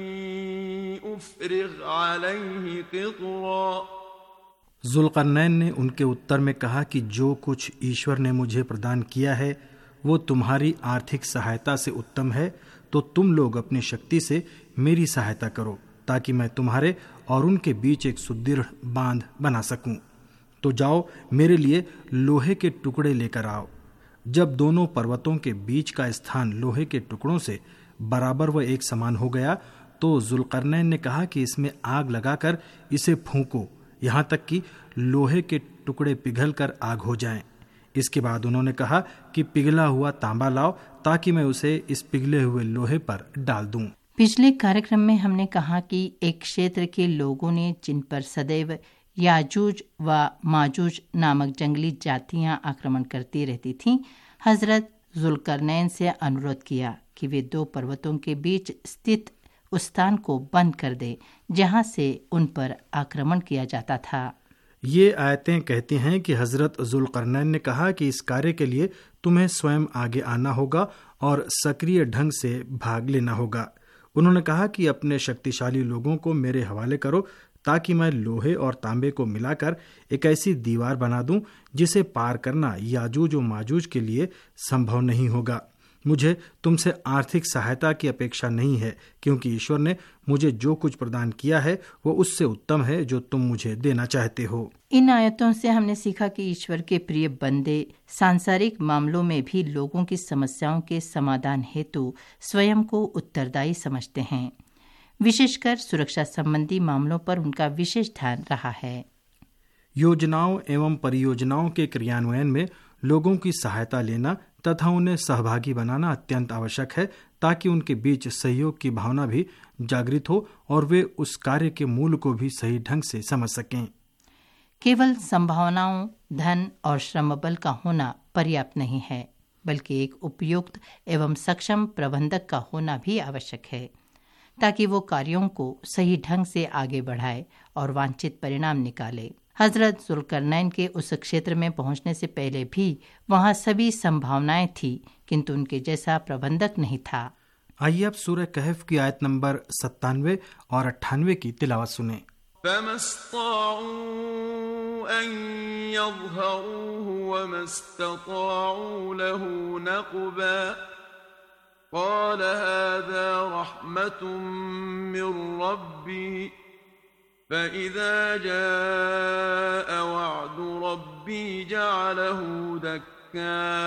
أفرغ عليه قطرا। जुल्करनैन ने उनके उत्तर में कहा कि जो कुछ ईश्वर ने मुझे प्रदान किया है वो तुम्हारी आर्थिक सहायता से उत्तम है, तो तुम लोग अपनी शक्ति से मेरी सहायता करो ताकि मैं तुम्हारे और उनके बीच एक सुदृढ़ बांध बना सकूं। तो जाओ मेरे लिए लोहे के टुकड़े लेकर आओ। जब दोनों पर्वतों के बीच का स्थान लोहे के टुकड़ों से बराबर व एक समान हो गया तो जुल्करनैन ने कहा कि इसमें आग लगाकर इसे फूंको, यहाँ तक कि लोहे के टुकड़े पिघलकर आग हो जाएं। इसके बाद उन्होंने कहा कि पिघला हुआ तांबा लाओ ताकि मैं उसे इस पिघले हुए लोहे पर डाल दूं। पिछले कार्यक्रम में हमने कहा कि एक क्षेत्र के लोगों ने जिन पर सदैव याजूज व माजूज नामक जंगली जातियां आक्रमण करती रहती थीं, हजरत जुल्करनैन से अनुरोध किया कि वे दो पर्वतों के बीच स्थित उस स्थान को बंद कर दे जहां से उन पर आक्रमण किया जाता था। ये आयतें कहती हैं कि हजरत जुल्करनैन ने कहा कि इस कार्य के लिए तुम्हें स्वयं आगे आना होगा और सक्रिय ढंग से भाग लेना होगा। उन्होंने कहा कि अपने शक्तिशाली लोगों को मेरे हवाले करो ताकि मैं लोहे और तांबे को मिलाकर एक ऐसी दीवार बना दूं जिसे पार करना याजूज और माजूज के लिए संभव नहीं होगा। मुझे तुमसे आर्थिक सहायता की अपेक्षा नहीं है, क्योंकि ईश्वर ने मुझे जो कुछ प्रदान किया है वो उससे उत्तम है जो तुम मुझे देना चाहते हो। इन आयतों से हमने सीखा कि ईश्वर के प्रिय बंदे सांसारिक मामलों में भी लोगों की समस्याओं के समाधान हेतु स्वयं को उत्तरदायी समझते हैं। विशेषकर सुरक्षा संबंधी मामलों पर उनका विशेष ध्यान रहा है। योजनाओं एवं परियोजनाओं के क्रियान्वयन में लोगों की सहायता लेना तथा उन्हें सहभागी बनाना अत्यंत आवश्यक है ताकि उनके बीच सहयोग की भावना भी जागृत हो और वे उस कार्य के मूल को भी सही ढंग से समझ सकें। केवल संभावनाओं, धन और श्रम बल का होना पर्याप्त नहीं है, बल्कि एक उपयुक्त एवं सक्षम प्रबंधक का होना भी आवश्यक है ताकि वो कार्यों को सही ढंग से आगे बढ़ाए और वांछित परिणाम निकाले। हजरत जुल्करनैन के उस क्षेत्र में पहुंचने से पहले भी वहां सभी संभावनाएं थी, किंतु उनके जैसा प्रबंधक नहीं था। आइए अब सूरह कहफ की आयत नंबर 97 और 98 की तिलावत सुने। قال هذا رحمة من ربي فإذا جاء وعد ربي جعله دكاء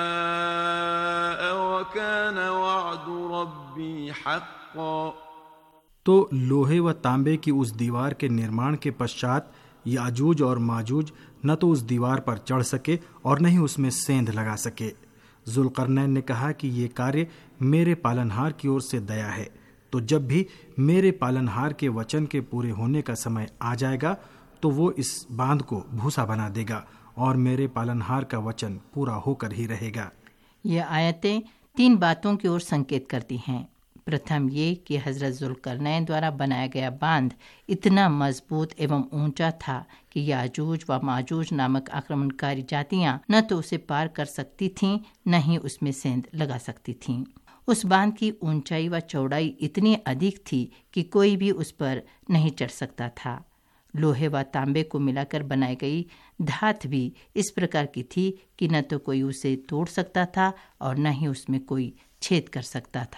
وكان وعد ربي حقا। तो लोहे व तांबे की उस दीवार के निर्माण के पश्चात याजूज और माजूज न तो उस दीवार पर चढ़ सके और न ही उसमें सेंध लगा सके। जुल्करनैन ने कहा कि ये कार्य मेरे पालनहार की ओर से दया है, तो जब भी मेरे पालनहार के वचन के पूरे होने का समय आ जाएगा तो वो इस बांध को भूसा बना देगा और मेरे पालनहार का वचन पूरा होकर ही रहेगा। ये आयतें 3 बातों की ओर संकेत करती हैं। प्रथम ये कि हजरत जुल्करनैन द्वारा बनाया गया बांध इतना मजबूत एवं ऊंचा था कि याजूज व माजूज नामक आक्रमणकारी जातियां न तो उसे पार कर सकती थीं, न ही उसमें सेंध लगा सकती थीं। उस बांध की ऊंचाई व चौड़ाई इतनी अधिक थी कि कोई भी उस पर नहीं चढ़ सकता था। लोहे व तांबे को मिलाकर बनाई गई धात भी इस प्रकार की थी कि न तो कोई उसे तोड़ सकता था और न ही उसमें कोई छेद कर सकता था।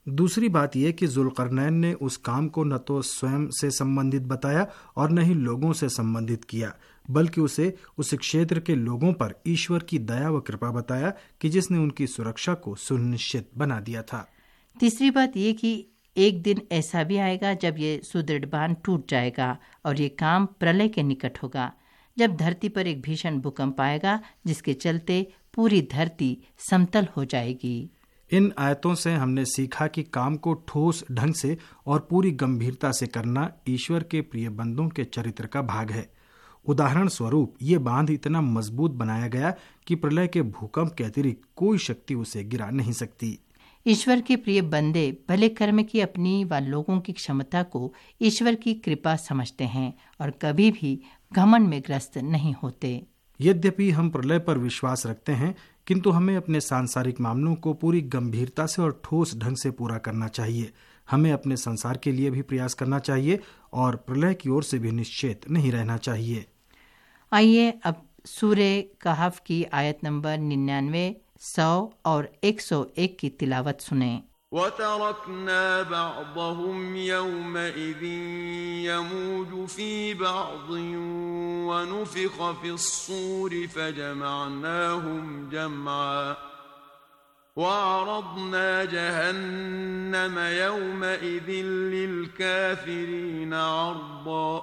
दूसरी बात यह कि जुल्करनैन ने उस काम को न तो स्वयं से संबंधित बताया और न ही लोगों से संबंधित किया, बल्कि उसे उस क्षेत्र के लोगों पर ईश्वर की दया व कृपा बताया कि जिसने उनकी सुरक्षा को सुनिश्चित बना दिया था। तीसरी बात यह कि एक दिन ऐसा भी आएगा जब ये सुदृढ़ बांध टूट जाएगा और ये काम प्रलय के निकट होगा, जब धरती पर एक भीषण भूकंप आएगा जिसके चलते पूरी धरती समतल हो जाएगी। इन आयतों से हमने सीखा कि काम को ठोस ढंग से और पूरी गंभीरता से करना ईश्वर के प्रिय बंदों के चरित्र का भाग है। उदाहरण स्वरूप ये बांध इतना मजबूत बनाया गया कि प्रलय के भूकंप के अतिरिक्त कोई शक्ति उसे गिरा नहीं सकती। ईश्वर के प्रिय बंदे भले कर्म की अपनी व लोगों की क्षमता को ईश्वर की कृपा समझते हैं और कभी भी घमंड में ग्रस्त नहीं होते। यद्यपि हम प्रलय पर विश्वास रखते हैं, किंतु हमें अपने सांसारिक मामलों को पूरी गंभीरता से और ठोस ढंग से पूरा करना चाहिए। हमें अपने संसार के लिए भी प्रयास करना चाहिए और प्रलय की ओर से भी निश्चित नहीं रहना चाहिए। आइए अब सूरह कहफ की आयत नंबर 99, 100 और 101 की तिलावत सुनें। وَتَرَكْنَا بَعْضَهُمْ يَوْمَئِذٍ يَمُوجُ فِي بَعْضٍ وَنُفِخَ فِي الصُّورِ فَجَمَعْنَاهُمْ جَمْعًا وَعَرَضْنَا جَهَنَّمَ يَوْمَئِذٍ لِلْكَافِرِينَ عَرْضًا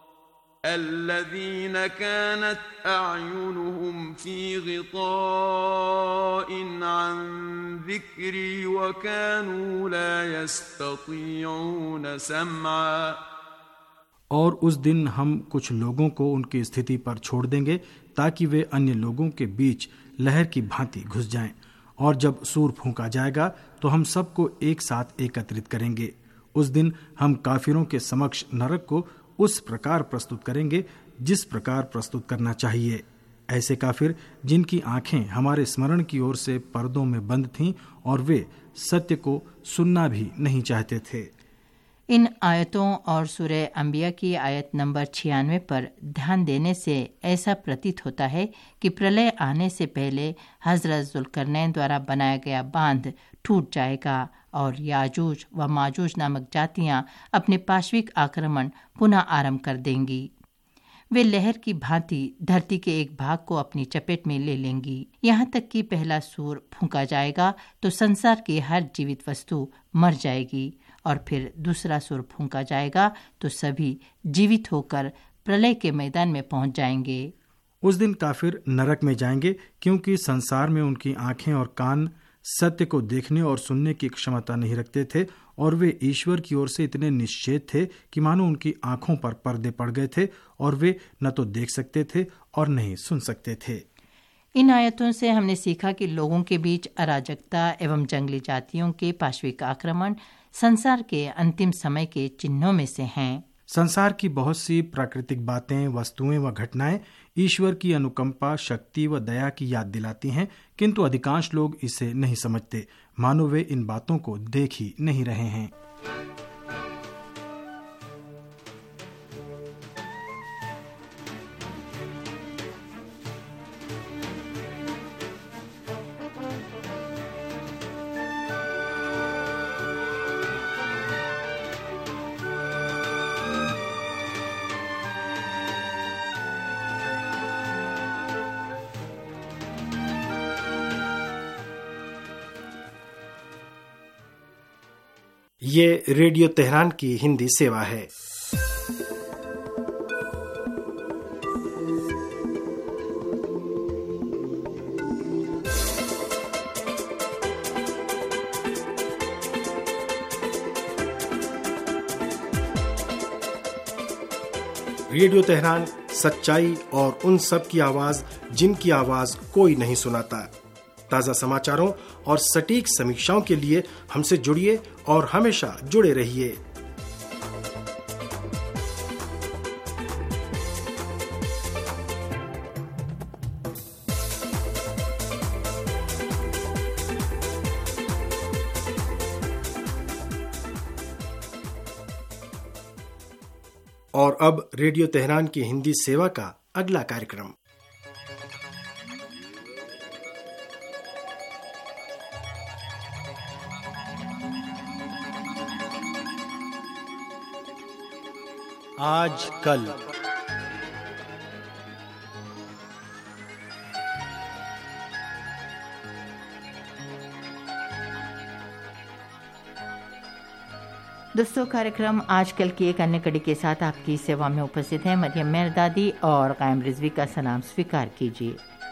الذين كانت أعينهم في غطاء عن ذكري وكانوا لا يستطيعون سمعا। और उस दिन हम कुछ लोगों को उनकी स्थिति पर छोड़ देंगे ताकि वे अन्य लोगों के बीच लहर की भांति घुस जाएं, और जब सूर फूंका जाएगा तो हम सबको एक साथ एकत्रित करेंगे। उस दिन हम काफिरों के समक्ष नरक को उस प्रकार प्रस्तुत करेंगे जिस प्रकार प्रस्तुत करना चाहिए। ऐसे काफिर जिनकी आंखें हमारे स्मरण की ओर से पर्दों में बंद थीं और वे सत्य को सुनना भी नहीं चाहते थे। इन आयतों और सूरह अंबिया की आयत नंबर 96 पर ध्यान देने से ऐसा प्रतीत होता है कि प्रलय आने से पहले हजरत जुल्करनैन द्वारा बनाया गया बांध टूट जाएगा और याजूज व माजूज नामक जातियां अपने पाशविक आक्रमण पुनः आरंभ कर देंगी। वे लहर की भांति धरती के एक भाग को अपनी चपेट में ले लेंगी, यहाँ तक कि पहला सूर फूंका जाएगा तो संसार की हर जीवित वस्तु मर जाएगी और फिर दूसरा सूर फूंका जाएगा तो सभी जीवित होकर प्रलय के मैदान में पहुंच जाएंगे। उस दिन काफिर नरक में जाएंगे क्योंकि संसार में उनकी आंखें और कान सत्य को देखने और सुनने की क्षमता नहीं रखते थे और वे ईश्वर की ओर से इतने निश्चेत थे कि मानो उनकी आंखों पर पर्दे पड़ गए थे और वे न तो देख सकते थे और नहीं सुन सकते थे। इन आयतों से हमने सीखा कि लोगों के बीच अराजकता एवं जंगली जातियों के पाशविक आक्रमण संसार के अंतिम समय के चिन्हों में से हैं। संसार की बहुत सी प्राकृतिक बातें, वस्तुएं व घटनाएं ईश्वर की अनुकंपा, शक्ति व दया की याद दिलाती हैं, किंतु अधिकांश लोग इसे नहीं समझते, मानो वे इन बातों को देख ही नहीं रहे हैं। ये रेडियो तेहरान की हिंदी सेवा है। रेडियो तेहरान सच्चाई और उन सब की आवाज जिनकी आवाज कोई नहीं सुनाता। ताज़ा समाचारों और सटीक समीक्षाओं के लिए हमसे जुड़िए और हमेशा जुड़े रहिए। और अब रेडियो तेहरान की हिंदी सेवा का अगला कार्यक्रम। आज कल। दोस्तों, कार्यक्रम आजकल की एक अन्य कड़ी के साथ आपकी सेवा में उपस्थित है। मरियम मेहरदादी और कायम रिजवी का सलाम स्वीकार कीजिए।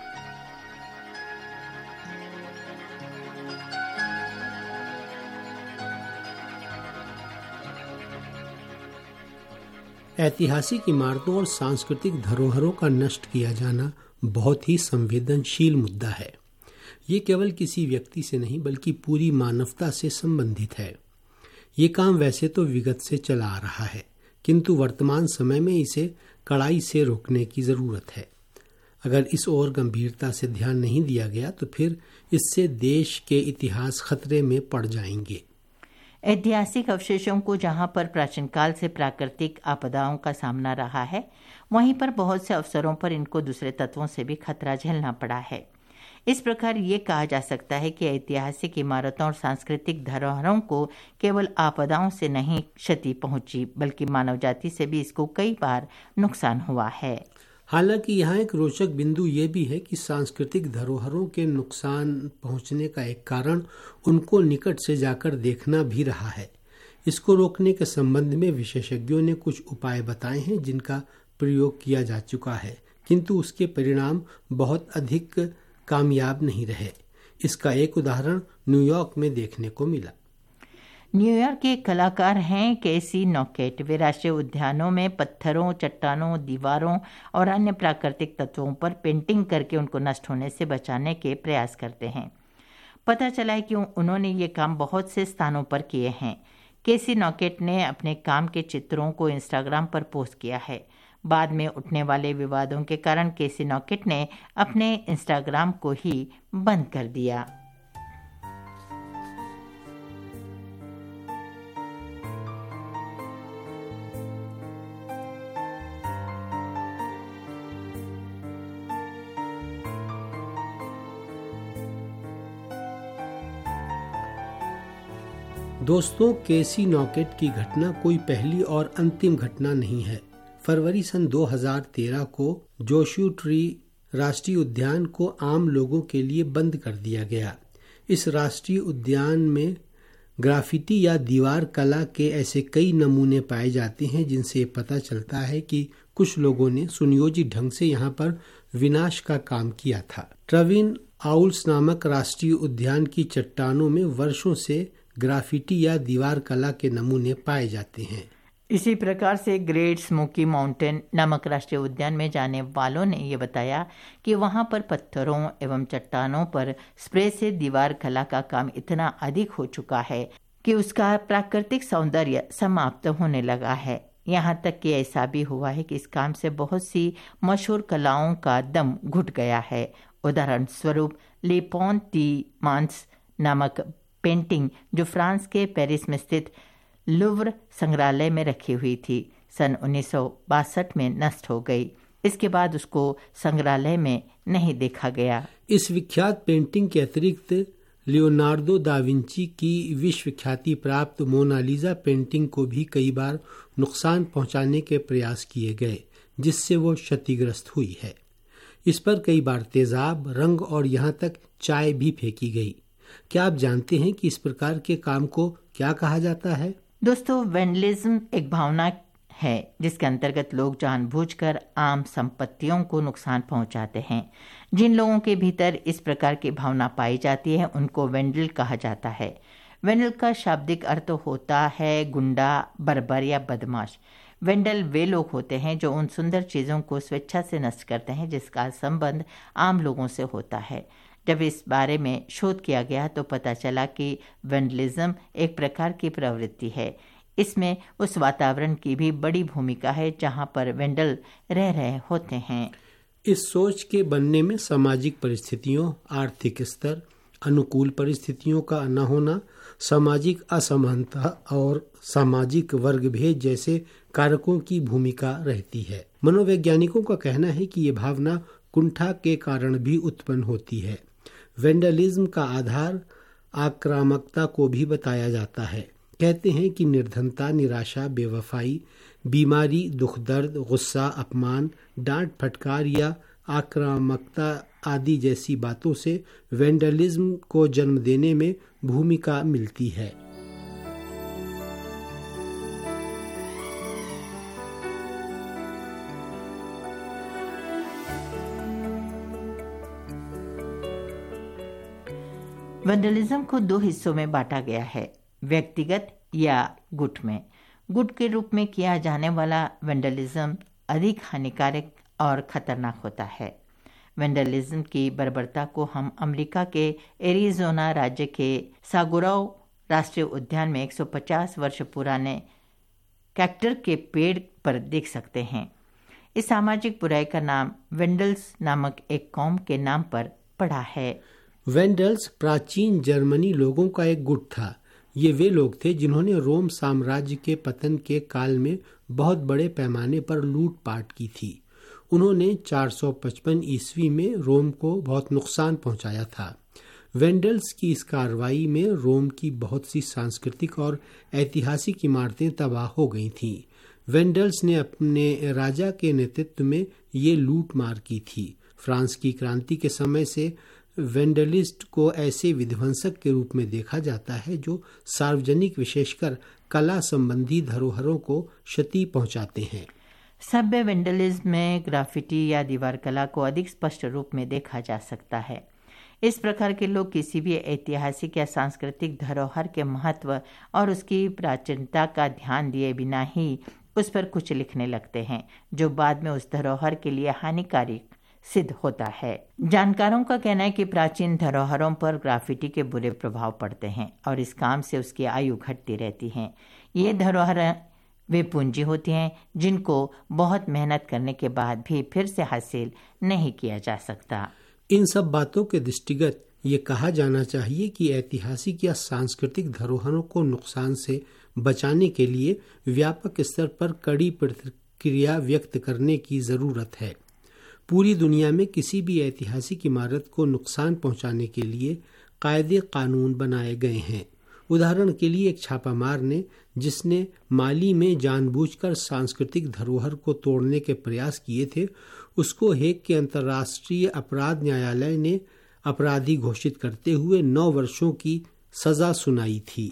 ऐतिहासिक इमारतों और सांस्कृतिक धरोहरों का नष्ट किया जाना बहुत ही संवेदनशील मुद्दा है। ये केवल किसी व्यक्ति से नहीं बल्कि पूरी मानवता से संबंधित है। ये काम वैसे तो विगत से चला आ रहा है, किंतु वर्तमान समय में इसे कड़ाई से रोकने की जरूरत है। अगर इस ओर गंभीरता से ध्यान नहीं दिया गया तो फिर इससे देश के इतिहास खतरे में पड़ जाएंगे। ऐतिहासिक अवशेषों को जहां पर प्राचीन काल से प्राकृतिक आपदाओं का सामना रहा है, वहीं पर बहुत से अवसरों पर इनको दूसरे तत्वों से भी खतरा झेलना पड़ा है। इस प्रकार ये कहा जा सकता है कि ऐतिहासिक इमारतों और सांस्कृतिक धरोहरों को केवल आपदाओं से नहीं क्षति पहुंची, बल्कि मानव जाति से भी इसको कई बार नुकसान हुआ है। हालांकि यहाँ एक रोचक बिंदु ये भी है कि सांस्कृतिक धरोहरों के नुकसान पहुंचने का एक कारण उनको निकट से जाकर देखना भी रहा है। इसको रोकने के संबंध में विशेषज्ञों ने कुछ उपाय बताए हैं जिनका प्रयोग किया जा चुका है, किंतु उसके परिणाम बहुत अधिक कामयाब नहीं रहे। इसका एक उदाहरण न्यूयॉर्क में देखने को मिला। न्यूयॉर्क के कलाकार हैं केसी नॉकेट। वे राष्ट्रीय उद्यानों में पत्थरों, चट्टानों, दीवारों और अन्य प्राकृतिक तत्वों पर पेंटिंग करके उनको नष्ट होने से बचाने के प्रयास करते हैं। पता चला है कि उन्होंने ये काम बहुत से स्थानों पर किए हैं। केसी नॉकेट ने अपने काम के चित्रों को इंस्टाग्राम पर पोस्ट किया है। बाद में उठने वाले विवादों के कारण केसी नॉकेट ने अपने इंस्टाग्राम को ही बंद कर दिया। दोस्तों, केसी नॉकेट की घटना कोई पहली और अंतिम घटना नहीं है। फरवरी सन 2013 को जोशू ट्री राष्ट्रीय उद्यान को आम लोगों के लिए बंद कर दिया गया। इस राष्ट्रीय उद्यान में ग्राफिटी या दीवार कला के ऐसे कई नमूने पाए जाते हैं जिनसे पता चलता है कि कुछ लोगों ने सुनियोजित ढंग से यहाँ पर विनाश का काम किया था। ट्रविन आउल्स नामक राष्ट्रीय उद्यान की चट्टानों में वर्षों से ग्राफिटी या दीवार कला के नमूने पाए जाते हैं। इसी प्रकार से ग्रेट स्मोकी माउंटेन नामक राष्ट्रीय उद्यान में जाने वालों ने ये बताया कि वहां पर पत्थरों एवं चट्टानों पर स्प्रे से दीवार कला का काम इतना अधिक हो चुका है कि उसका प्राकृतिक सौंदर्य समाप्त होने लगा है। यहाँ तक कि ऐसा भी हुआ है कि इस काम से बहुत सी मशहूर कलाओं का दम घुट गया है। उदाहरण स्वरूप ले पॉन टी मांस नामक पेंटिंग जो फ्रांस के पेरिस में स्थित लुव्र संग्रहालय में रखी हुई थी, सन 1962 में नष्ट हो गई। इसके बाद उसको संग्रहालय में नहीं देखा गया। इस विख्यात पेंटिंग के अतिरिक्त लियोनार्डो दा विंची की विश्व ख्याति प्राप्त मोनालिसा पेंटिंग को भी कई बार नुकसान पहुंचाने के प्रयास किए गए, जिससे वो क्षतिग्रस्त हुई है। इस पर कई बार तेजाब, रंग और यहाँ तक चाय भी फेंकी गई। क्या आप जानते हैं कि इस प्रकार के काम को क्या कहा जाता है? दोस्तों, वैंडलिज्म एक भावना है जिसके अंतर्गत लोग जानबूझकर आम संपत्तियों को नुकसान पहुंचाते हैं। जिन लोगों के भीतर इस प्रकार की भावना पाई जाती है उनको वैंडल कहा जाता है। वैंडल का शाब्दिक अर्थ होता है गुंडा, बर्बर या बदमाश। वैंडल वे लोग होते हैं जो उन सुंदर चीज़ों को स्वेच्छा से नष्ट करते हैं जिसका संबंध आम लोगों से होता है। जब इस बारे में शोध किया गया तो पता चला कि वैंडलिज्म एक प्रकार की प्रवृत्ति है। इसमें उस वातावरण की भी बड़ी भूमिका है जहां पर वैंडल रह रहे होते हैं। इस सोच के बनने में सामाजिक परिस्थितियों, आर्थिक स्तर, अनुकूल परिस्थितियों का न होना, सामाजिक असमानता और सामाजिक वर्ग भेद जैसे कारकों की भूमिका रहती है। मनोवैज्ञानिकों का कहना है कि ये भावना कुंठा के कारण भी उत्पन्न होती है। वैंडलिज्म का आधार आक्रामकता को भी बताया जाता है। कहते हैं कि निर्धनता, निराशा, बेवफाई, बीमारी, दुख दर्द, गुस्सा, अपमान, डांट फटकार या आक्रामकता आदि जैसी बातों से वेंडलिज्म को जन्म देने में भूमिका मिलती है। वेंडलिज्म को दो हिस्सों में बांटा गया है, व्यक्तिगत या गुट में। गुट के रूप में किया जाने वाला वेंडलिज्म अधिक हानिकारक और खतरनाक होता है। वेंडलिज्म की बर्बरता को हम अमेरिका के एरिज़ोना राज्य के सागुराओ राष्ट्रीय उद्यान में 150 वर्ष पुराने कैक्टर के पेड़ पर देख सकते हैं। इस सामाजिक बुराई का नाम वेंडल्स नामक एक कौम के नाम पर पड़ा है। वेंडल्स प्राचीन जर्मनी लोगों का एक गुट था। ये वे लोग थे जिन्होंने रोम साम्राज्य के पतन के काल में बहुत बड़े पैमाने पर लूटपाट की थी। उन्होंने 455 ईस्वी में रोम को बहुत नुकसान पहुंचाया था। वेंडल्स की इस कार्रवाई में रोम की बहुत सी सांस्कृतिक और ऐतिहासिक इमारतें तबाह हो गई थीं। वेंडल्स ने अपने राजा के नेतृत्व में ये लूट मार की थी। फ्रांस की क्रांति के समय से वेंडलिस्ट को ऐसे विध्वंसक के रूप में देखा जाता है जो सार्वजनिक विशेषकर कला संबंधी धरोहरों को क्षति पहुंचाते हैं। सभ्य वेंडलिज्म में ग्राफिटी या दीवार कला को अधिक स्पष्ट रूप में देखा जा सकता है। इस प्रकार के लोग किसी भी ऐतिहासिक या सांस्कृतिक धरोहर के महत्व और उसकी प्राचीनता का ध्यान दिए बिना ही उस पर कुछ लिखने लगते हैं, जो बाद में उस धरोहर के लिए हानिकारक सिद्ध होता है। जानकारों का कहना है कि प्राचीन धरोहरों पर ग्राफिटी के बुरे प्रभाव पड़ते हैं और इस काम से उसकी आयु घटती रहती है। ये धरोहर वे पूंजी होती हैं जिनको बहुत मेहनत करने के बाद भी फिर से हासिल नहीं किया जा सकता। इन सब बातों के दृष्टिगत ये कहा जाना चाहिए कि ऐतिहासिक या सांस्कृतिक धरोहरों को नुकसान से बचाने के लिए व्यापक स्तर पर कड़ी प्रतिक्रिया व्यक्त करने की जरूरत है। पूरी दुनिया में किसी भी ऐतिहासिक इमारत को नुकसान पहुंचाने के लिए कायदे कानून बनाए गए हैं। उदाहरण के लिए एक छापामार ने, जिसने माली में जानबूझकर सांस्कृतिक धरोहर को तोड़ने के प्रयास किए थे, उसको हेग के अंतर्राष्ट्रीय अपराध न्यायालय ने अपराधी घोषित करते हुए 9 वर्षों की सजा सुनाई थी।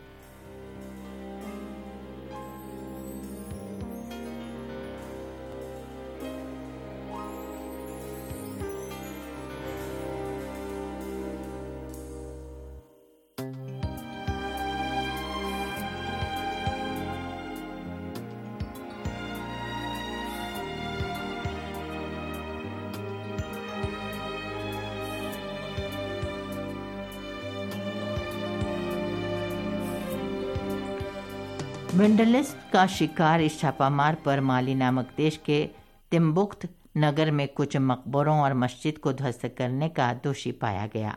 वेंडलिस्ट का शिकार इस छापामार पर माली नामक देश के तिम्बुक्त नगर में कुछ मकबरों और मस्जिद को ध्वस्त करने का दोषी पाया गया।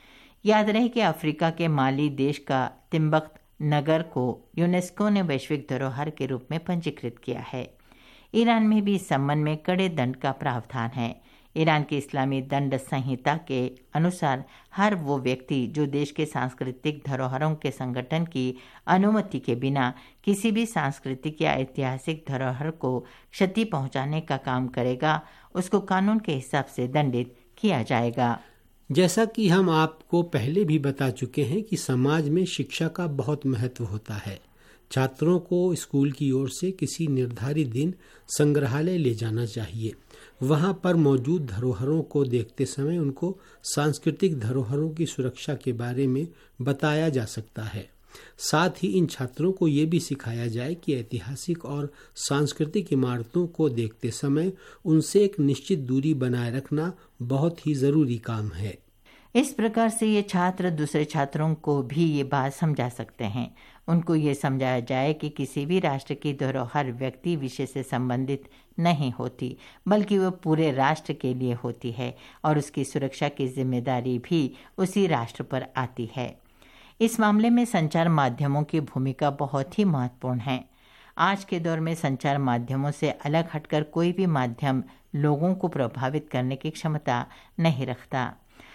याद रहे कि अफ्रीका के माली देश का तिम्बुक्त नगर को यूनेस्को ने वैश्विक धरोहर के रूप में पंजीकृत किया है। ईरान में भी इस संबंध में कड़े दंड का प्रावधान है। ईरान की इस्लामी दंड संहिता के अनुसार हर वो व्यक्ति जो देश के सांस्कृतिक धरोहरों के संगठन की अनुमति के बिना किसी भी सांस्कृतिक या ऐतिहासिक धरोहर को क्षति पहुंचाने का काम करेगा, उसको कानून के हिसाब से दंडित किया जाएगा। जैसा कि हम आपको पहले भी बता चुके हैं कि समाज में शिक्षा का बहुत महत्व होता है। छात्रों को स्कूल की ओर से किसी निर्धारित दिन संग्रहालय ले जाना चाहिए। वहां पर मौजूद धरोहरों को देखते समय उनको सांस्कृतिक धरोहरों की सुरक्षा के बारे में बताया जा सकता है। साथ ही इन छात्रों को ये भी सिखाया जाए कि ऐतिहासिक और सांस्कृतिक इमारतों को देखते समय उनसे एक निश्चित दूरी बनाए रखना बहुत ही जरूरी काम है। इस प्रकार से ये छात्र दूसरे छात्रों को भी ये बात समझा सकते हैं। उनको ये समझाया जाए कि किसी भी राष्ट्र की धरोहर व्यक्ति विशेष से संबंधित नहीं होती, बल्कि वह पूरे राष्ट्र के लिए होती है और उसकी सुरक्षा की जिम्मेदारी भी उसी राष्ट्र पर आती है। इस मामले में संचार माध्यमों की भूमिका बहुत ही महत्वपूर्ण है। आज के दौर में संचार माध्यमों से अलग हटकर कोई भी माध्यम लोगों को प्रभावित करने की क्षमता नहीं रखता।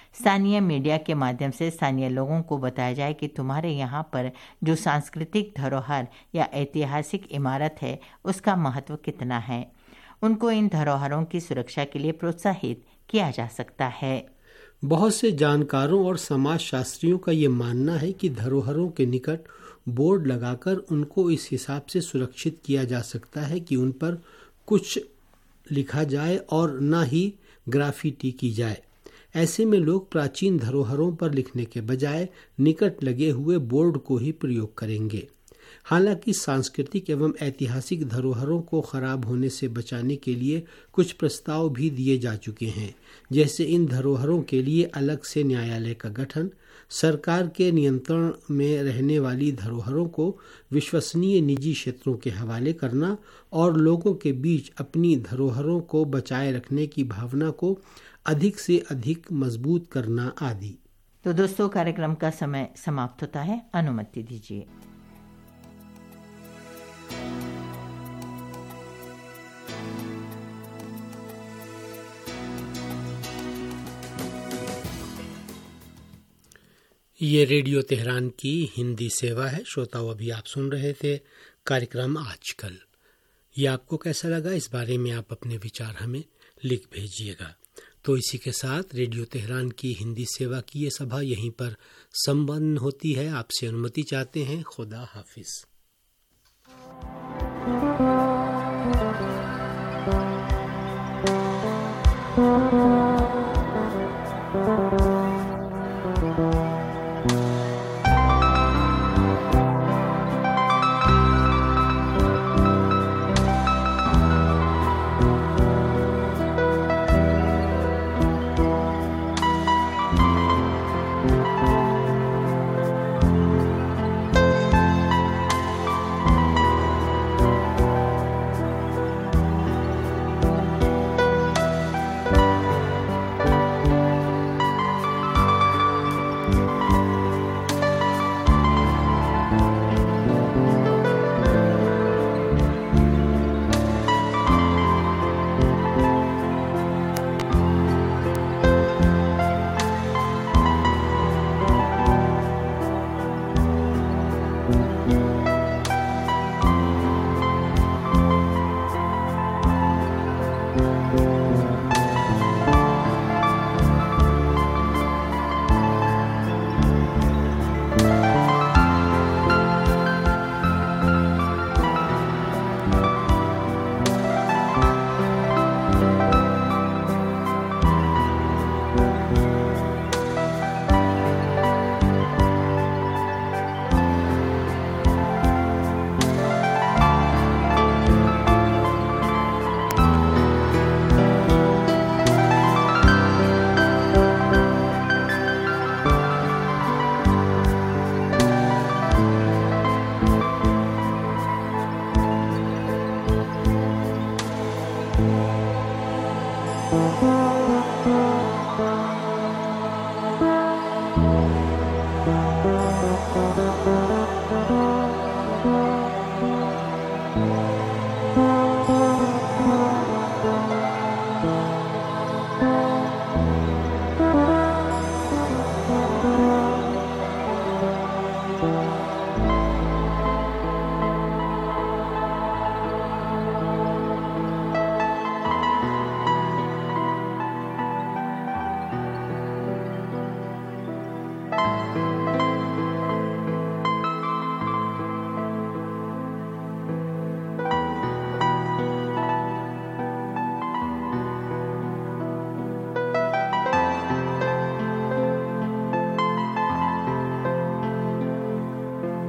स्थानीय मीडिया के माध्यम से स्थानीय लोगों को बताया जाए कि तुम्हारे यहाँ पर जो सांस्कृतिक धरोहर या ऐतिहासिक इमारत है उसका महत्व कितना है। उनको इन धरोहरों की सुरक्षा के लिए प्रोत्साहित किया जा सकता है। बहुत से जानकारों और समाजशास्त्रियों का ये मानना है कि धरोहरों के निकट बोर्ड लगाकर उनको इस हिसाब से सुरक्षित किया जा सकता है कि उन पर कुछ लिखा जाए और न ही ग्राफिटी की जाए। ऐसे में लोग प्राचीन धरोहरों पर लिखने के बजाय निकट लगे हुए बोर्ड को ही प्रयोग करेंगे। हालांकि सांस्कृतिक एवं ऐतिहासिक धरोहरों को खराब होने से बचाने के लिए कुछ प्रस्ताव भी दिए जा चुके हैं, जैसे इन धरोहरों के लिए अलग से न्यायालय का गठन, सरकार के नियंत्रण में रहने वाली धरोहरों को विश्वसनीय निजी क्षेत्रों के हवाले करना और लोगों के बीच अपनी धरोहरों को बचाए रखने की भावना को अधिक से अधिक मजबूत करना आदि। तो दोस्तों, कार्यक्रम का समय समाप्त होता है। अनुमति दीजिए। ये रेडियो तेहरान की हिंदी सेवा है। श्रोताओं, अभी आप सुन रहे थे कार्यक्रम आजकल। ये आपको कैसा लगा, इस बारे में आप अपने विचार हमें लिख भेजिएगा। तो इसी के साथ रेडियो तेहरान की हिंदी सेवा की ये सभा यहीं पर संपन्न होती है। आपसे अनुमति चाहते हैं। खुदा हाफिज।